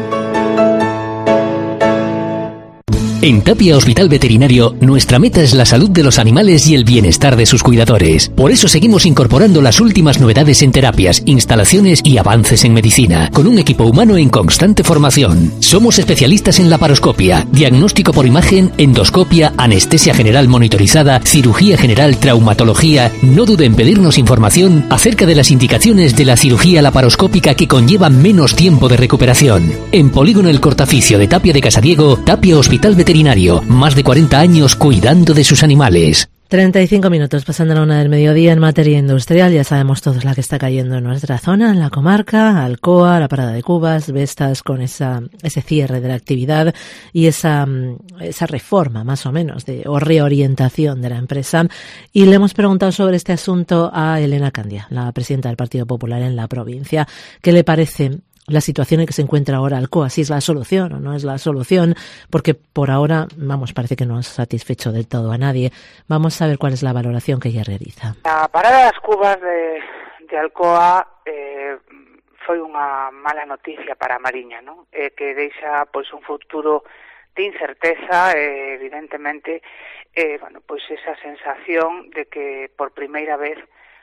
En Tapia Hospital Veterinario, nuestra meta es la salud de los animales y el bienestar de sus cuidadores. Por eso seguimos incorporando las últimas novedades en terapias, instalaciones y avances en medicina, con un equipo humano en constante formación. Somos especialistas en laparoscopia, diagnóstico por imagen, endoscopia, anestesia general monitorizada, cirugía general, traumatología. No dude en pedirnos información acerca de las indicaciones de la cirugía laparoscópica que conlleva menos tiempo de recuperación. En Polígono El Cortaficio de Tapia de Casadiego, Tapia Hospital Veterinario. Más de cuarenta años cuidando de sus animales. treinta y cinco minutos pasando la una del mediodía en materia industrial. Ya sabemos todos la que está cayendo en nuestra zona, en la comarca, Alcoa, la parada de Cubas, Vestas, con esa ese cierre de la actividad y esa esa reforma más o menos de o reorientación de la empresa. Y le hemos preguntado sobre este asunto a Elena Candia, la presidenta del Partido Popular en la provincia. ¿Qué le parece la situación en que se encuentra ahora Alcoa, si es la solución o no es la solución? Porque por ahora, vamos, parece que no ha satisfecho del todo a nadie. Vamos a ver cuál es la valoración que ella realiza. A parada das Cubas de, de Alcoa eh, foi unha mala noticia para a Mariña, non? Eh, que deixa pois un futuro de incerteza, eh, evidentemente, eh, bueno, pois esa sensación de que por primeira vez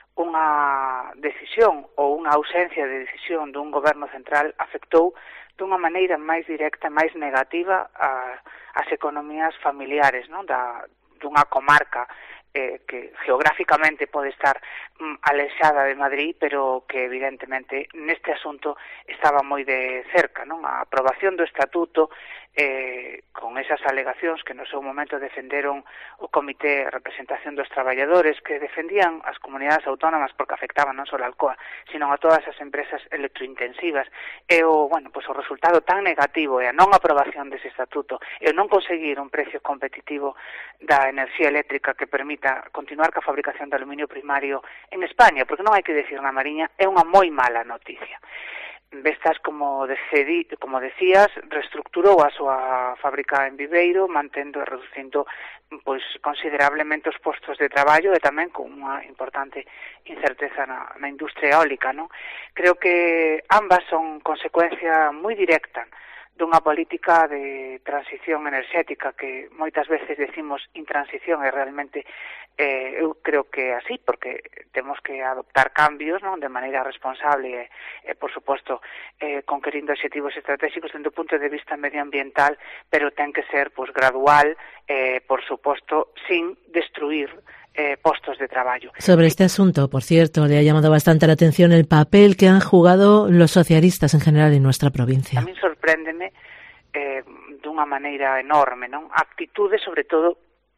unha decisión ou unha ausencia de decisión dun goberno central afectou dunha maneira máis directa, máis negativa a, as economías familiares, non? Da, dunha comarca eh, que geográficamente pode estar mm, alexada de Madrid, pero que evidentemente neste asunto estaba moi de cerca, non? A aprobación do estatuto eh, con esas alegacións que no seu momento defenderon o Comité de Representación dos Traballadores, que defendían as comunidades autónomas porque afectaban non só a Alcoa, sino a todas as empresas electrointensivas, e o, bueno, pues o resultado tan negativo e a non aprobación dese estatuto e o non conseguir un precio competitivo da enerxía eléctrica que permita continuar ca fabricación de aluminio primario en España, porque non hai que decir na Mariña, é unha moi mala noticia. Vestas, como, decidi, como decías, reestructurou a súa fábrica en Viveiro, mantendo e reducindo pois considerablemente os postos de traballo e tamén con unha importante incerteza na, na industria eólica, non? Creo que ambas son consecuencia moi directa dunha política de transición enerxética que moitas veces decimos intransición e realmente eh, eu creo que é así, porque temos que adoptar cambios, non, de maneira responsable e, eh, por suposto, eh, conquerindo obxectivos estratégicos dende o punto de vista medioambiental, pero ten que ser pues, gradual, eh, por suposto, sin destruir Eh, postos de traballo. Sobre este asunto, por cierto, le ha llamado bastante la atención el papel que han jugado los socialistas en general en nuestra provincia. A mí sorpréndeme eh, dunha maneira enorme, non? Actitude, sobre todo,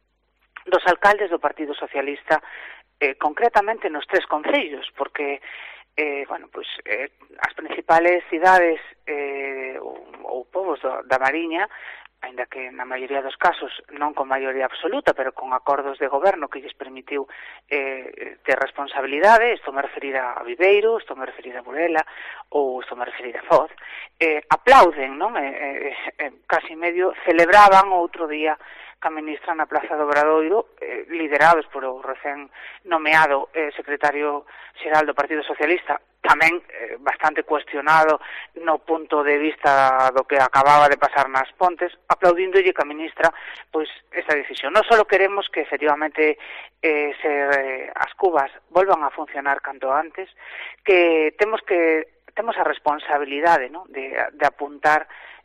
dos alcaldes do Partido Socialista, eh, concretamente nos tres concellos, porque eh, bueno, pues, eh, as principales cidades eh, ou, ou povos do, da Mariña, ainda que na maioría dos casos non con maioría absoluta, pero con acordos de goberno que lles permitiu eh, ter responsabilidade, estou me referir a Viveiro, estou me referir a Burela ou estou me referir a Foz, eh, aplauden, non? Eh, eh, casi medio celebraban outro día que a ministra na Plaza do Obradoiro, eh, liderados por o recén nomeado eh, secretario xeral do Partido Socialista, tamén eh, bastante cuestionado no punto de vista do que acababa de pasar nas Pontes, aplaudíndolle que a ministra pois esta decisión. Non só queremos que efectivamente eh, se, eh, as cubas volvan a funcionar canto antes, que temos que temos a responsabilidade, ¿no? de, de apuntar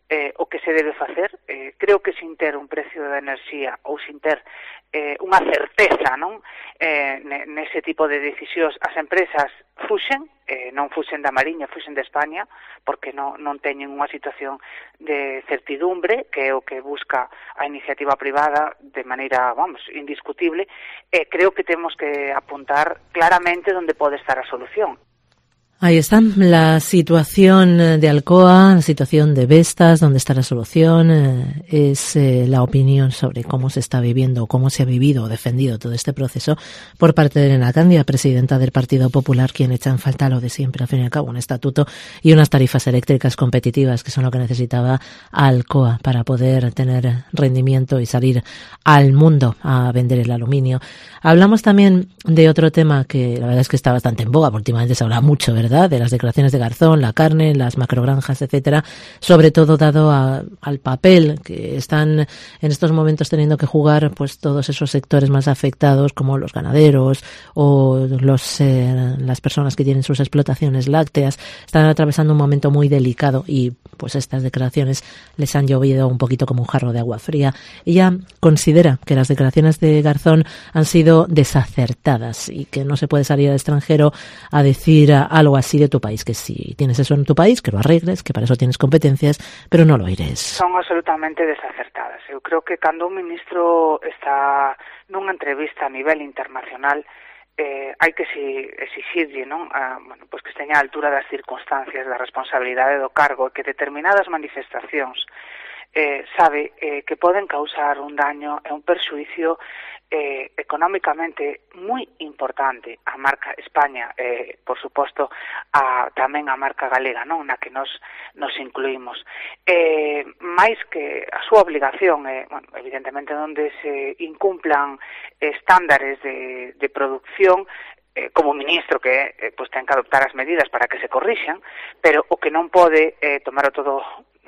eh, o que se debe facer. Eh, creo que sin ter un precio da enerxía ou sin ter eh, unha certeza, non? Eh, nese tipo de decisións as empresas fuxen, eh, non fuxen da Mariña, fuxen de España, porque non, non teñen unha situación de certidumbre, que é o que busca a iniciativa privada de maneira, vamos, indiscutible. Eh, creo que temos que apuntar claramente onde pode estar a solución. Ahí está la situación de Alcoa, la situación de Vestas, donde está la solución, eh, es eh, la opinión sobre cómo se está viviendo, cómo se ha vivido o defendido todo este proceso por parte de Elena Candia, presidenta del Partido Popular, quien echa en falta lo de siempre, al fin y al cabo, un estatuto y unas tarifas eléctricas competitivas, que son lo que necesitaba Alcoa para poder tener rendimiento y salir al mundo a vender el aluminio. Hablamos también de otro tema que la verdad es que está bastante en boga, porque últimamente se habla mucho, ¿verdad?, de las declaraciones de Garzón, la carne, las macrogranjas, etcétera, sobre todo dado a, al papel que están en estos momentos teniendo que jugar pues todos esos sectores más afectados, como los ganaderos o los eh, las personas que tienen sus explotaciones lácteas. Están atravesando un momento muy delicado y pues estas declaraciones les han llovido un poquito como un jarro de agua fría. Ella considera que las declaraciones de Garzón han sido desacertadas y que no se puede salir al extranjero a decir algo así de tu país, que si tienes eso en tu país, que lo arregles, que para eso tienes competencias, pero no lo oires. Son absolutamente desacertadas. Eu creo que cando un ministro está nunha entrevista a nivel internacional, eh, hai que si, exixirlle, non? A, bueno, pues que esteña a altura das circunstancias, da responsabilidade do cargo, e que determinadas manifestacións eh, sabe eh, que poden causar un daño e un perxuicio Eh, económicamente moi importante a marca España, eh, por suposto a, tamén a marca galega, non, na que nos, nos incluímos. Eh, máis que a súa obligación, eh, bueno, evidentemente onde se incumplan estándares de, de producción, eh, como ministro que eh, pues ten que adoptar as medidas para que se corrixan, pero o que non pode eh, tomar o todo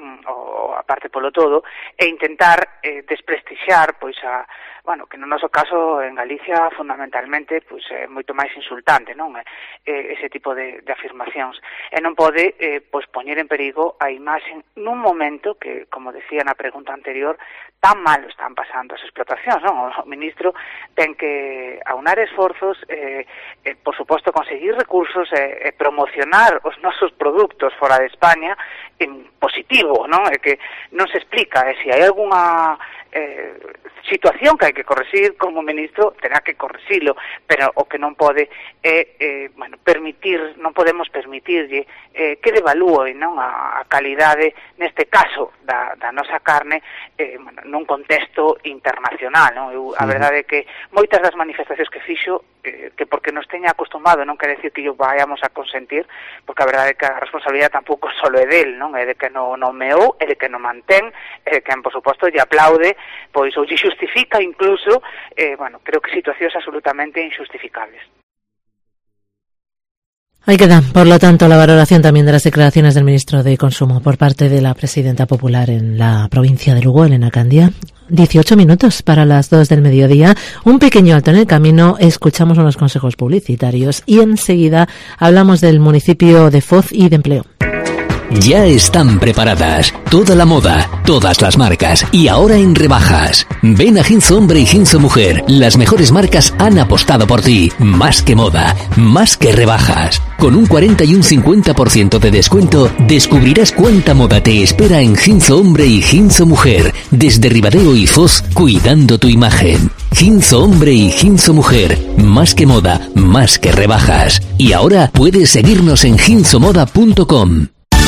o aparte polo todo e intentar eh, desprestixiar pois a, bueno, que no noso caso en Galicia fundamentalmente pois é moito máis insultante, non? Eh, ese tipo de, de afirmacións e non pode eh, pois poñer en perigo a imaxe nun momento que, como decía na pregunta anterior, tan mal están pasando as explotacións, non? O ministro ten que aunar esforzos, eh, eh, por suposto conseguir recursos e eh, eh, promocionar os nosos produtos fora de España en positivo, non? É que non se explica, e se hai algunha eh, situación que hai que corregir como ministro, terá que corregilo, pero o que non pode é, eh, bueno, permitir, non podemos permitirlle eh, que devalúe, non, a, a calidade, neste caso, da, da nosa carne, eh, bueno, nun contexto internacional, non? Eu, a verdade é que moitas das manifestacións que fixo, eh, que porque nos teña acostumado, non quere decir que yo vayamos a consentir, porque a verdade é que a responsabilidade tampouco solo é del, non? É de que non nomeou, é de que non mantén, é de que, por suposto, lle aplaude, pois ou lle xustifica incluso, eh, bueno, creo que situacións absolutamente injustificables. Ahí queda, por lo tanto, la valoración también de las declaraciones del ministro de Consumo por parte de la presidenta popular en la provincia de Lugo, Elena Candia. dieciocho minutos para las dos del mediodía. Un pequeño alto en el camino, escuchamos unos consejos publicitarios y enseguida hablamos del municipio de Foz y de empleo. Ya están preparadas. Toda la moda, todas las marcas y ahora en rebajas. Ven a Ginzo Hombre y Ginzo Mujer. Las mejores marcas han apostado por ti. Más que moda, más que rebajas. Con un cuarenta y un cincuenta por ciento de descuento, descubrirás cuánta moda te espera en Ginzo Hombre y Ginzo Mujer. Desde Ribadeo y Foz, cuidando tu imagen. Ginzo Hombre y Ginzo Mujer. Más que moda, más que rebajas. Y ahora puedes seguirnos en ginzo moda punto com.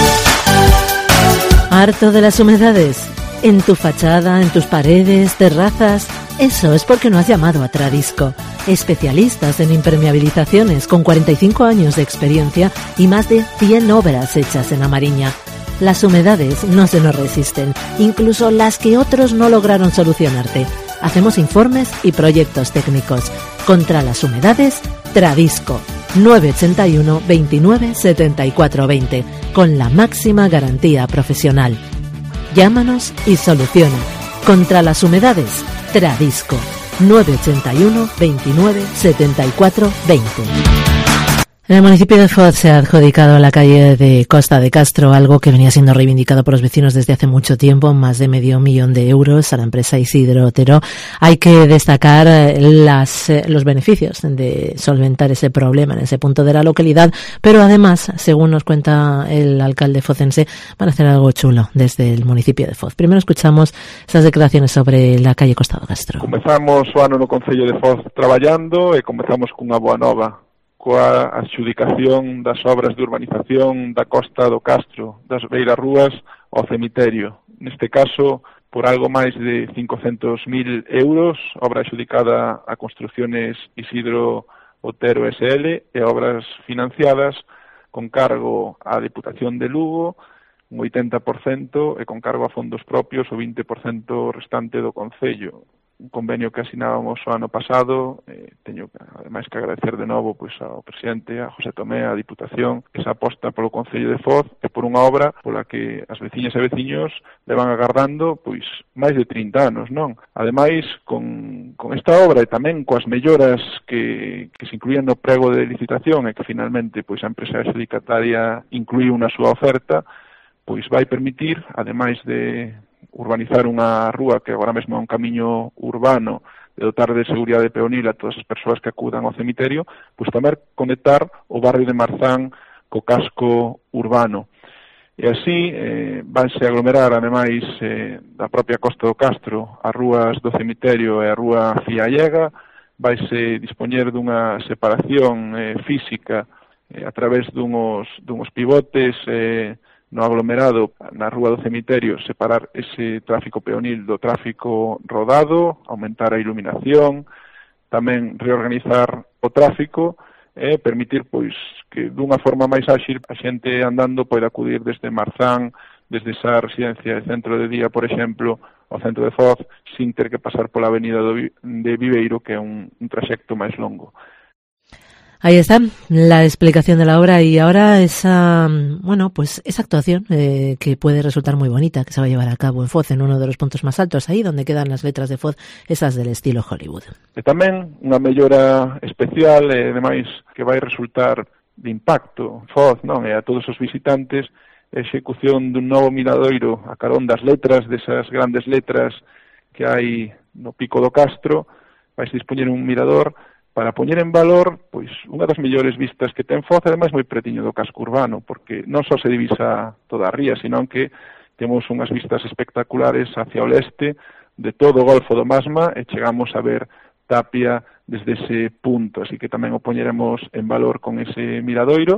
¿Harto de las humedades? ¿En tu fachada, en tus paredes, terrazas? Eso es porque no has llamado a Tradisco. Especialistas en impermeabilizaciones con cuarenta y cinco años de experiencia y más de cien obras hechas en la Mariña. Las humedades no se nos resisten, incluso las que otros no lograron solucionarte. Hacemos informes y proyectos técnicos. Contra las humedades, Tradisco. nueve ochenta y uno, veintinueve, setenta y cuatro veinte, con la máxima garantía profesional. Llámanos y soluciona. Contra las humedades, Tradisco. nueve ochenta y uno, veintinueve, setenta y cuatro veinte. En el municipio de Foz se ha adjudicado a la calle de Costa de Castro algo que venía siendo reivindicado por los vecinos desde hace mucho tiempo, más de medio millón de euros a la empresa Isidro Otero. Hay que destacar las, los beneficios de solventar ese problema en ese punto de la localidad, pero además, según nos cuenta el alcalde focense, van a hacer algo chulo desde el municipio de Foz. Primero escuchamos esas declaraciones sobre la calle Costa de Castro. Comezamos o ano no Concello de Foz traballando e comezamos cunha boa nova, coa adxudicación das obras de urbanización da Costa do Castro, das beirarrúas ao cemiterio. Neste caso, por algo máis de cincocentos mil euros, obra adxudicada a Construcciones Isidro Otero S L e obras financiadas con cargo á Deputación de Lugo, un oitenta por cento, e con cargo a fondos propios o vinte por cento restante do Concello. Un convenio que asinábamos o ano pasado, eh, teño ademais que agradecer de novo pois ao presidente, a José Tomé, a Diputación, que se aposta polo Concello de Foz e por unha obra pola que as veciñas e veciños levan agardando pois máis de trinta anos, non? Ademais, con, con esta obra e tamén coas melloras que, que se incluían no prego de licitación e que finalmente pois a empresa adxudicataria incluíu na súa oferta, pois vai permitir, ademais de urbanizar unha rúa que agora mesmo é un camiño urbano, de dotar de seguridade peonil a todas as persoas que acudan ao cemiterio, pois tamén conectar o barrio de Marzán co casco urbano. E así eh, vanse aglomerar, ademais, eh, da propia Costa do Castro, as rúas do cemiterio e a rúa Fiallega, vaise dispoñer dunha separación eh, física eh, a través dunhos, dunhos pivotes eh, no aglomerado na rúa do cemiterio, separar ese tráfico peonil do tráfico rodado, aumentar a iluminación, tamén reorganizar o tráfico e permitir pois que dunha forma máis áxil a xente andando pode acudir desde Marzán, desde esa residencia de centro de día, por exemplo, ao centro de Foz, sin ter que pasar pola avenida do, de Viveiro, que é un, un traxecto máis longo. Ahí está la explicación de la obra y ahora esa, bueno, pues esa actuación eh, que puede resultar muy bonita, que se va a llevar a cabo en Foz, en uno de los puntos más altos, ahí donde quedan las letras de Foz, esas del estilo Hollywood. E tamén unha mellora especial, e ademais que vai resultar de impacto Foz, non, e a todos os visitantes, a execución dun novo miradoiro a carón das letras, desas grandes letras que hai no Pico do Castro, vai se dispoñer un mirador para poñer en valor pois unha das mellores vistas que ten Foz, ademais moi pretiño do casco urbano, porque non só se divisa toda a ría, sino que temos unhas vistas espectaculares hacia o leste de todo o Golfo do Masma e chegamos a ver Tapia desde ese punto, así que tamén o poñeremos en valor con ese miradoiro.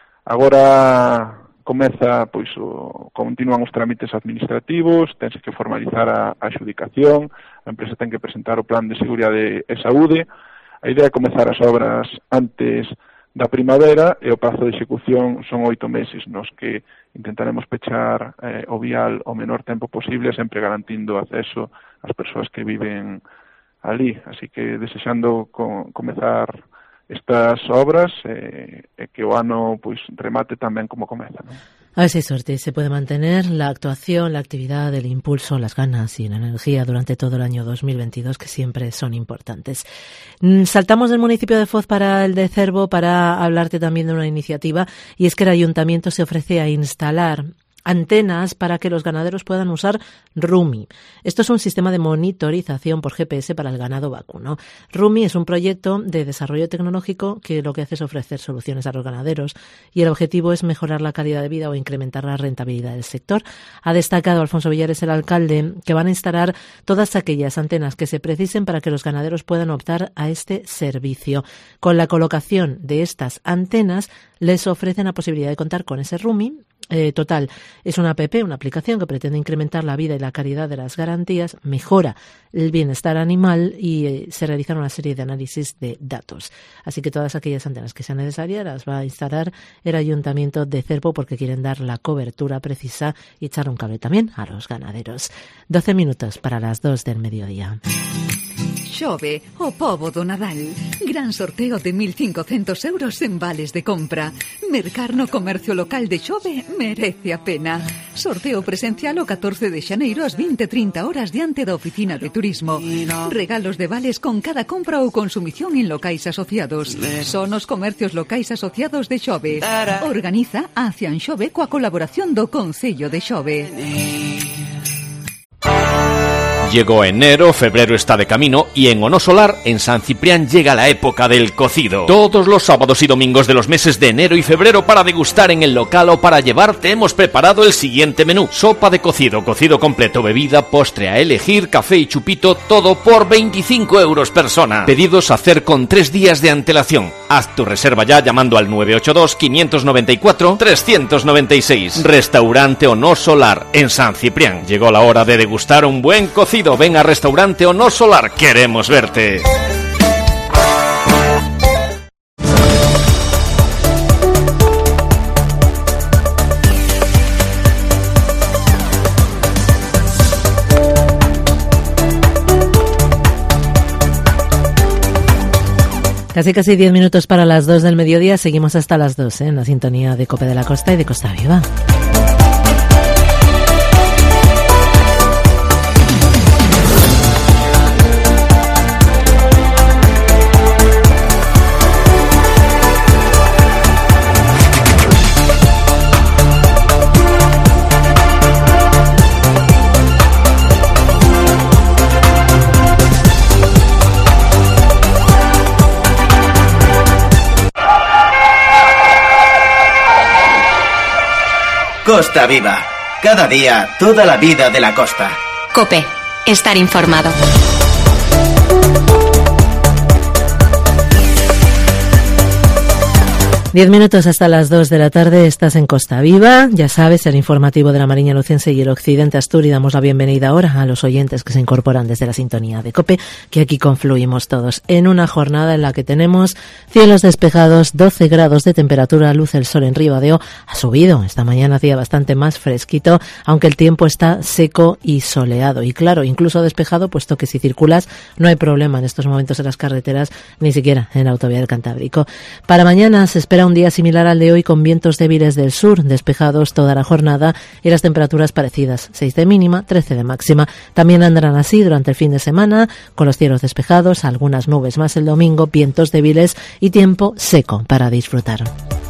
Agora comeza, pois, o, continúan os trámites administrativos, tense que formalizar a, a adxudicación, a empresa ten que presentar o plan de seguridade e saúde. A idea é comezar as obras antes da primavera e o prazo de execución son oito meses, nos que intentaremos pechar eh, o vial o menor tempo posible, sempre garantindo acceso ás persoas que viven ali. Así que desexando co comezar estas obras e eh, que o ano pois remate tamén como comeza, non? A ver si hay suerte. Se puede mantener la actuación, la actividad, el impulso, las ganas y la energía durante todo el año dos mil veintidós, que siempre son importantes. Saltamos del municipio de Foz para el de Cervo para hablarte también de una iniciativa, y es que el ayuntamiento se ofrece a instalar antenas para que los ganaderos puedan usar Rumi. Esto es un sistema de monitorización por G P S para el ganado vacuno. Rumi es un proyecto de desarrollo tecnológico que lo que hace es ofrecer soluciones a los ganaderos, y el objetivo es mejorar la calidad de vida o incrementar la rentabilidad del sector. Ha destacado Alfonso Villares, el alcalde, que van a instalar todas aquellas antenas que se precisen para que los ganaderos puedan optar a este servicio. Con la colocación de estas antenas les ofrecen la posibilidad de contar con ese Rumi. Eh, total, es una app, una aplicación que pretende incrementar la vida y la calidad de las garantías, mejora el bienestar animal y eh, se realizan una serie de análisis de datos. Así que todas aquellas antenas que sean necesarias las va a instalar el Ayuntamiento de Cervo, porque quieren dar la cobertura precisa y echar un cable también a los ganaderos. doce minutos para las dos del mediodía. Xove, o pobo do Nadal. Gran sorteo de mil cincocentos euros en vales de compra. Mercar no comercio local de Xove merece a pena. Sorteo presencial o catorce de xaneiro ás vinte e trinta horas diante da oficina de turismo. Regalos de vales con cada compra ou consumición en locais asociados. Son os comercios locais asociados de Xove. Organiza a Cianxove coa colaboración do Concello de Xove. Llegó enero, febrero está de camino y en Ono Solar, en San Ciprián, llega la época del cocido. Todos los sábados y domingos de los meses de enero y febrero para degustar en el local o para llevarte hemos preparado el siguiente menú. Sopa de cocido, cocido completo, bebida, postre a elegir, café y chupito, todo por veinticinco euros persona. Pedidos a hacer con tres días de antelación. Haz tu reserva ya llamando al nueve ocho dos, cinco nueve cuatro, tres nueve seis. Restaurante Ono Solar, en San Ciprián. Llegó la hora de degustar un buen cocido. Ven a Restaurante Ono Solar, queremos verte. Casi casi diez minutos para las dos del mediodía. Seguimos hasta las dos, ¿eh? En la sintonía de Cope de la Costa y de Costa Viva. Costa Viva. Cada día, toda la vida de la costa. COPE. Estar informado. Diez minutos hasta las dos de la tarde, estás en Costa Viva, ya sabes, el informativo de la Mariña Lucense y el Occidente Astur, y damos la bienvenida ahora a los oyentes que se incorporan desde la sintonía de COPE, que aquí confluimos todos en una jornada en la que tenemos cielos despejados, doce grados de temperatura, luce el sol en Ribadeo, ha subido, esta mañana hacía bastante más fresquito, aunque el tiempo está seco y soleado, y claro, incluso despejado, puesto que si circulas no hay problema en estos momentos en las carreteras, ni siquiera en la autovía del Cantábrico. Para mañana se espera un día similar al de hoy, con vientos débiles del sur, despejados toda la jornada y las temperaturas parecidas, seis de mínima, trece de máxima. También andarán así durante el fin de semana, con los cielos despejados, algunas nubes más el domingo, vientos débiles y tiempo seco para disfrutar.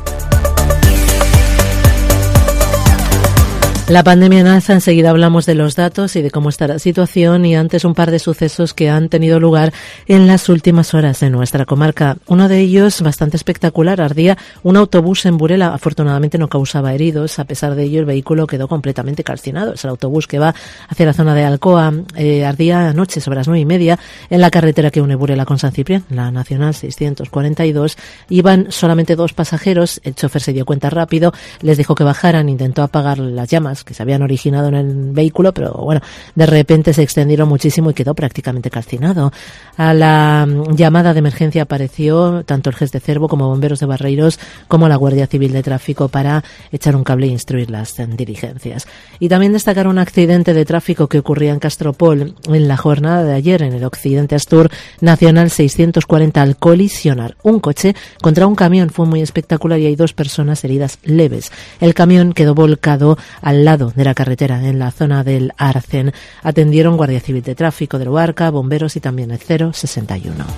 La pandemia en alza, enseguida hablamos de los datos y de cómo está la situación, y antes un par de sucesos que han tenido lugar en las últimas horas en nuestra comarca. Uno de ellos bastante espectacular, ardía un autobús en Burela, afortunadamente no causaba heridos, a pesar de ello el vehículo quedó completamente calcinado. Es el autobús que va hacia la zona de Alcoa, eh, ardía anoche sobre las nueve y media en la carretera que une Burela con San Ciprián, la Nacional seiscientos cuarenta y dos, iban solamente dos pasajeros, el chofer se dio cuenta rápido, les dijo que bajaran, intentó apagar las llamas que se habían originado en el vehículo, pero bueno, de repente se extendieron muchísimo y quedó prácticamente calcinado. A la llamada de emergencia apareció tanto el G E S de Cervo como bomberos de Barreiros como la Guardia Civil de Tráfico para echar un cable e instruir las diligencias. Y también destacar un accidente de tráfico que ocurría en Castropol en la jornada de ayer en el Occidente Astur, Nacional seiscientos cuarenta, al colisionar un coche contra un camión. Fue muy espectacular y hay dos personas heridas leves. El camión quedó volcado al lado de la carretera en la zona del Arcen. Atendieron Guardia Civil de Tráfico de Luarca, bomberos y también el cero sesenta y uno.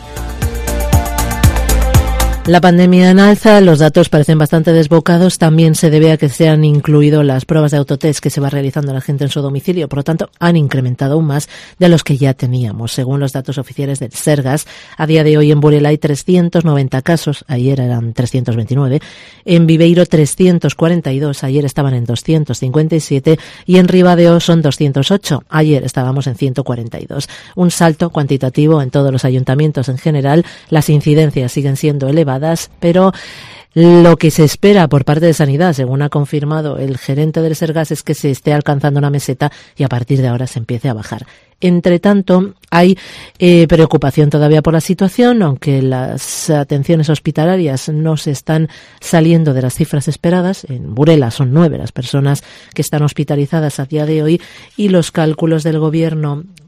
La pandemia en alza, los datos parecen bastante desbocados, también se debe a que se han incluido las pruebas de autotest que se va realizando la gente en su domicilio, por lo tanto han incrementado aún más de los que ya teníamos. Según los datos oficiales del Sergas, a día de hoy en Burela hay trescientos noventa casos, ayer eran trescientos veintinueve, en Viveiro trescientos cuarenta y dos, ayer estaban en doscientos cincuenta y siete, y en Ribadeo son doscientos ocho, ayer estábamos en ciento cuarenta y dos. Un salto cuantitativo en todos los ayuntamientos en general, las incidencias siguen siendo elevadas, pero lo que se espera por parte de Sanidad, según ha confirmado el gerente del Sergas, es que se esté alcanzando una meseta y a partir de ahora se empiece a bajar. Entre tanto, hay eh, preocupación todavía por la situación, aunque las atenciones hospitalarias no se están saliendo de las cifras esperadas. En Burela son nueve las personas que están hospitalizadas a día de hoy, y los cálculos del Gobierno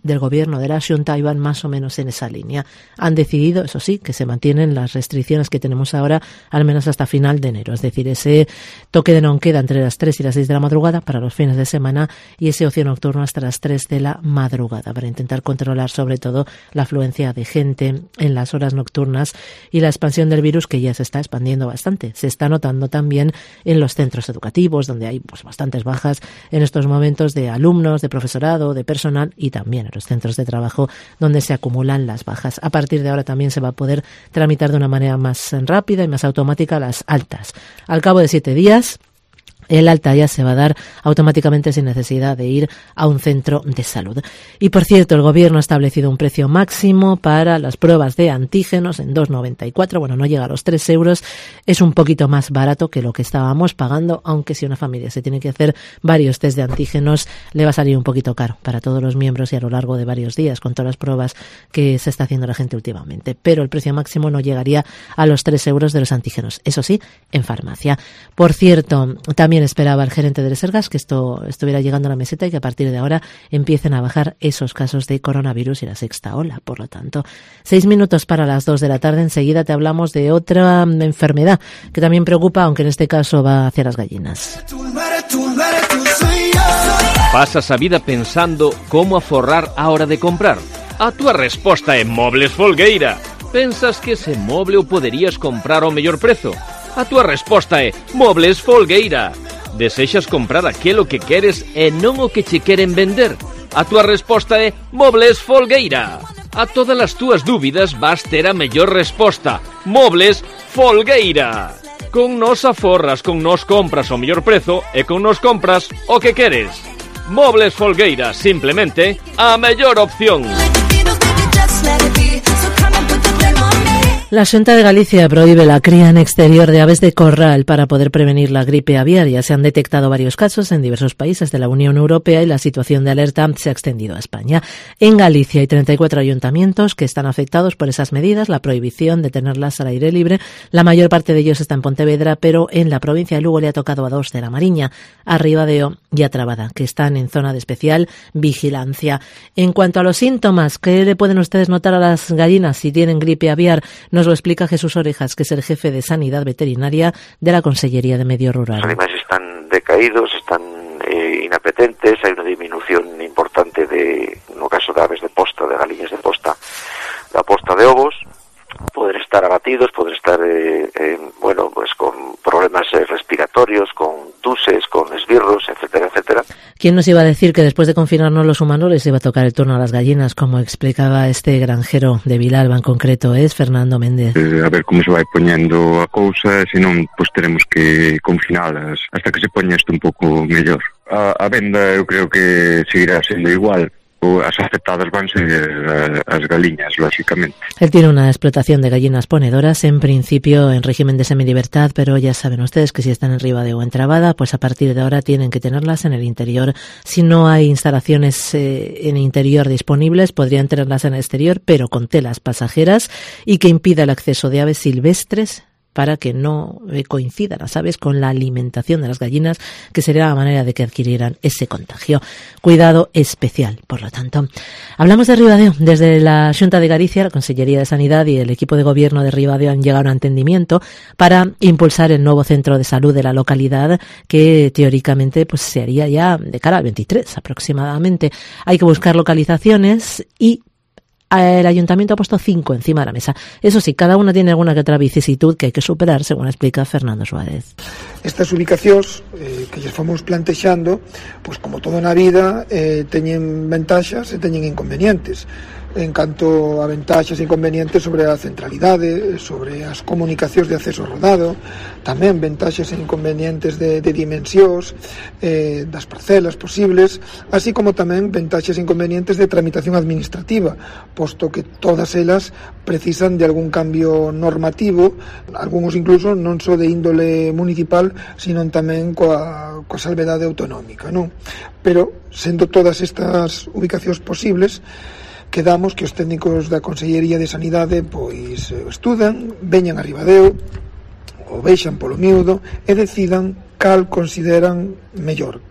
del gobierno de la Xunta iban más o menos en esa línea. Han decidido, eso sí, que se mantienen las restricciones que tenemos ahora, al menos hasta final de enero. Es decir, ese toque de non queda entre las tres y las seis de la madrugada para los fines de semana y ese ocio nocturno hasta las tres de la madrugada para intentar controlar sobre todo la afluencia de gente en las horas nocturnas y la expansión del virus, que ya se está expandiendo bastante. Se está notando también en los centros educativos, donde hay pues bastantes bajas en estos momentos de alumnos, de profesorado, de personal, y también en los centros de trabajo donde se acumulan las bajas. A partir de ahora también se va a poder tramitar de una manera más rápida y más automática las altas. Al cabo de siete días, el alta ya se va a dar automáticamente sin necesidad de ir a un centro de salud. Y por cierto, el gobierno ha establecido un precio máximo para las pruebas de antígenos en dos noventa y cuatro. Bueno, no llega a los tres euros. Es un poquito más barato que lo que estábamos pagando, aunque si una familia se tiene que hacer varios test de antígenos, le va a salir un poquito caro para todos los miembros y a lo largo de varios días con todas las pruebas que se está haciendo la gente últimamente. Pero el precio máximo no llegaría a los tres euros de los antígenos. Eso sí, en farmacia. Por cierto, también esperaba el gerente del Sergas que esto estuviera llegando a la meseta y que a partir de ahora empiecen a bajar esos casos de coronavirus y la sexta ola. Por lo tanto, seis minutos para las dos de la tarde. Enseguida te hablamos de otra enfermedad que también preocupa, aunque en este caso va hacia las gallinas. Pasas a vida pensando cómo aforrar a hora de comprar. A túa resposta é Mobles Folgueira. Pensas que ese moble o poderías comprar ao mellor prezo? A túa resposta é Mobles Folgueira. Desexas comprar aquilo que queres e non o que che queren vender? A túa resposta é Mobles Folgueira. A todas as túas dúbidas vas ter a mellor resposta. Mobles Folgueira. Con nos aforras, con nos compras o mellor prezo e con nos compras o que queres. Mobles Folgueira, simplemente a mellor opción. La Xunta de Galicia prohíbe la cría en exterior de aves de corral para poder prevenir la gripe aviaria. Se han detectado varios casos en diversos países de la Unión Europea y la situación de alerta se ha extendido a España. En Galicia hay treinta y cuatro ayuntamientos que están afectados por esas medidas, la prohibición de tenerlas al aire libre. La mayor parte de ellos está en Pontevedra, pero en la provincia de Lugo le ha tocado a dos de la Mariña, a Ribadeo y a Trabada, que están en zona de especial vigilancia. En cuanto a los síntomas, ¿qué le pueden ustedes notar a las gallinas si tienen gripe aviar? Nos lo explica Jesús Orejas, que es el jefe de Sanidad Veterinaria de la Consellería de Medio Rural. Los animales están decaídos, están eh, inapetentes, hay una disminución importante de, no caso de aves de posta, de galiñas de posta, la posta de ovos, poder estar abatidos, poder estar, eh, eh, bueno, pues con problemas eh, respiratorios, con tuses, con esbirros, etcétera, etcétera. ¿Quién nos iba a decir que después de confinarnos los humanos les iba a tocar el turno a las gallinas, como explicaba este granjero de Vilalba en concreto, es Fernando Méndez? Eh, a ver como se vai poñendo a cousa, senón pues teremos que confinalas hasta que se poña isto un pouco mellor. A, a venda eu creo que seguirá sendo igual. As afectadas van ser as galiñas, lógicamente. Él tiene una explotación de gallinas ponedoras, en principio en régimen de semilibertad, pero ya saben ustedes que si están en Ribadeo o en Trabada, pues a partir de ahora tienen que tenerlas en el interior. Si no hay instalaciones eh, en interior disponibles, podrían tenerlas en el exterior, pero con telas pasajeras y que impida el acceso de aves silvestres para que no coincidan las aves con la alimentación de las gallinas, que sería la manera de que adquirieran ese contagio. Cuidado especial, por lo tanto. Hablamos de Ribadeo. Desde la Xunta de Galicia, la Consellería de Sanidad y el equipo de gobierno de Ribadeo han llegado a un entendimiento para impulsar el nuevo centro de salud de la localidad, que teóricamente pues se haría ya de cara al veintitrés aproximadamente. Hay que buscar localizaciones y el ayuntamiento ha puesto cinco encima de la mesa. Eso sí, cada una tiene alguna que otra vicisitud que hay que superar, según explica Fernando Suárez. Estas ubicacións eh, que lles fomos plantexando, pues como todo na vida, eh, teñen ventaxas e teñen inconvenientes. En canto a ventaxas e inconvenientes sobre a centralidade, sobre as comunicacións de acceso rodado, tamén ventaxas e inconvenientes de, de dimensións, eh, das parcelas posibles, así como tamén ventaxas e inconvenientes de tramitación administrativa, posto que todas elas precisan de algún cambio normativo, algúns incluso non só de índole municipal, sino tamén coa, coa salvedade autonómica, non? Pero, sendo todas estas ubicacións posibles, quedamos que os técnicos da Consellería de Sanidade pois estudan, veñan a Ribadeo, o vexan polo miúdo e decidan cal consideran mellor. Cal...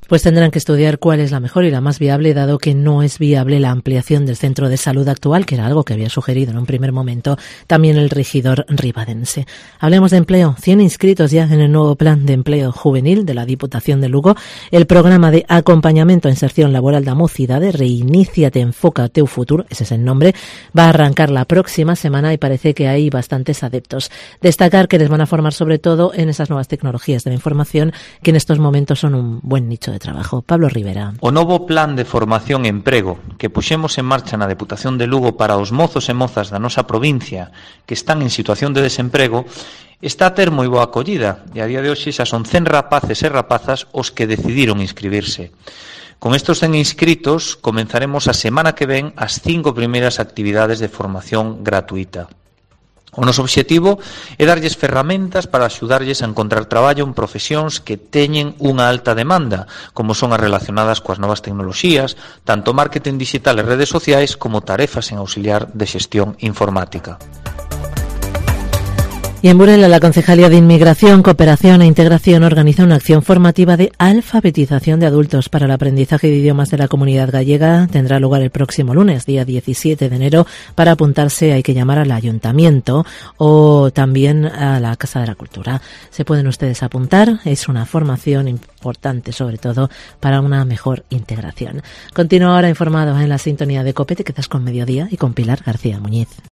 Pues tendrán que estudiar cuál es la mejor y la más viable, dado que no es viable la ampliación del centro de salud actual, que era algo que había sugerido en un primer momento también el regidor ribadense. Hablemos de empleo. cien inscritos ya en el nuevo plan de empleo juvenil de la Diputación de Lugo. El programa de acompañamiento a inserción laboral da mocidade, Reiníciate, enfoca teu futuro, ese es el nombre, va a arrancar la próxima semana y parece que hay bastantes adeptos. Destacar que les van a formar sobre todo en esas nuevas tecnologías de la información, que en estos momentos son un buen nicho de trabajo. Pablo Rivera. O novo plan de formación e emprego que puxemos en marcha na Deputación de Lugo para os mozos e mozas da nosa provincia que están en situación de desemprego está a ter moi boa acollida e a día de hoxe xa son cen rapaces e rapazas os que decidiron inscribirse. Con estos cen inscritos comenzaremos a semana que ven as cinco primeiras actividades de formación gratuita. O noso obxectivo é darlles ferramentas para axudarlles a encontrar traballo en profesións que teñen unha alta demanda, como son as relacionadas coas novas tecnoloxías, tanto marketing digital e redes sociais como tarefas en auxiliar de xestión informática. Y en Burela, la Concejalía de Inmigración, Cooperación e Integración organiza una acción formativa de alfabetización de adultos para el aprendizaje de idiomas de la comunidad gallega. Tendrá lugar el próximo lunes, día diecisiete de enero. Para apuntarse hay que llamar al ayuntamiento o también a la Casa de la Cultura. Se pueden ustedes apuntar. Es una formación importante, sobre todo, para una mejor integración. Continúa ahora informado en la sintonía de COPE, te quedas con Mediodía y con Pilar García Muñiz.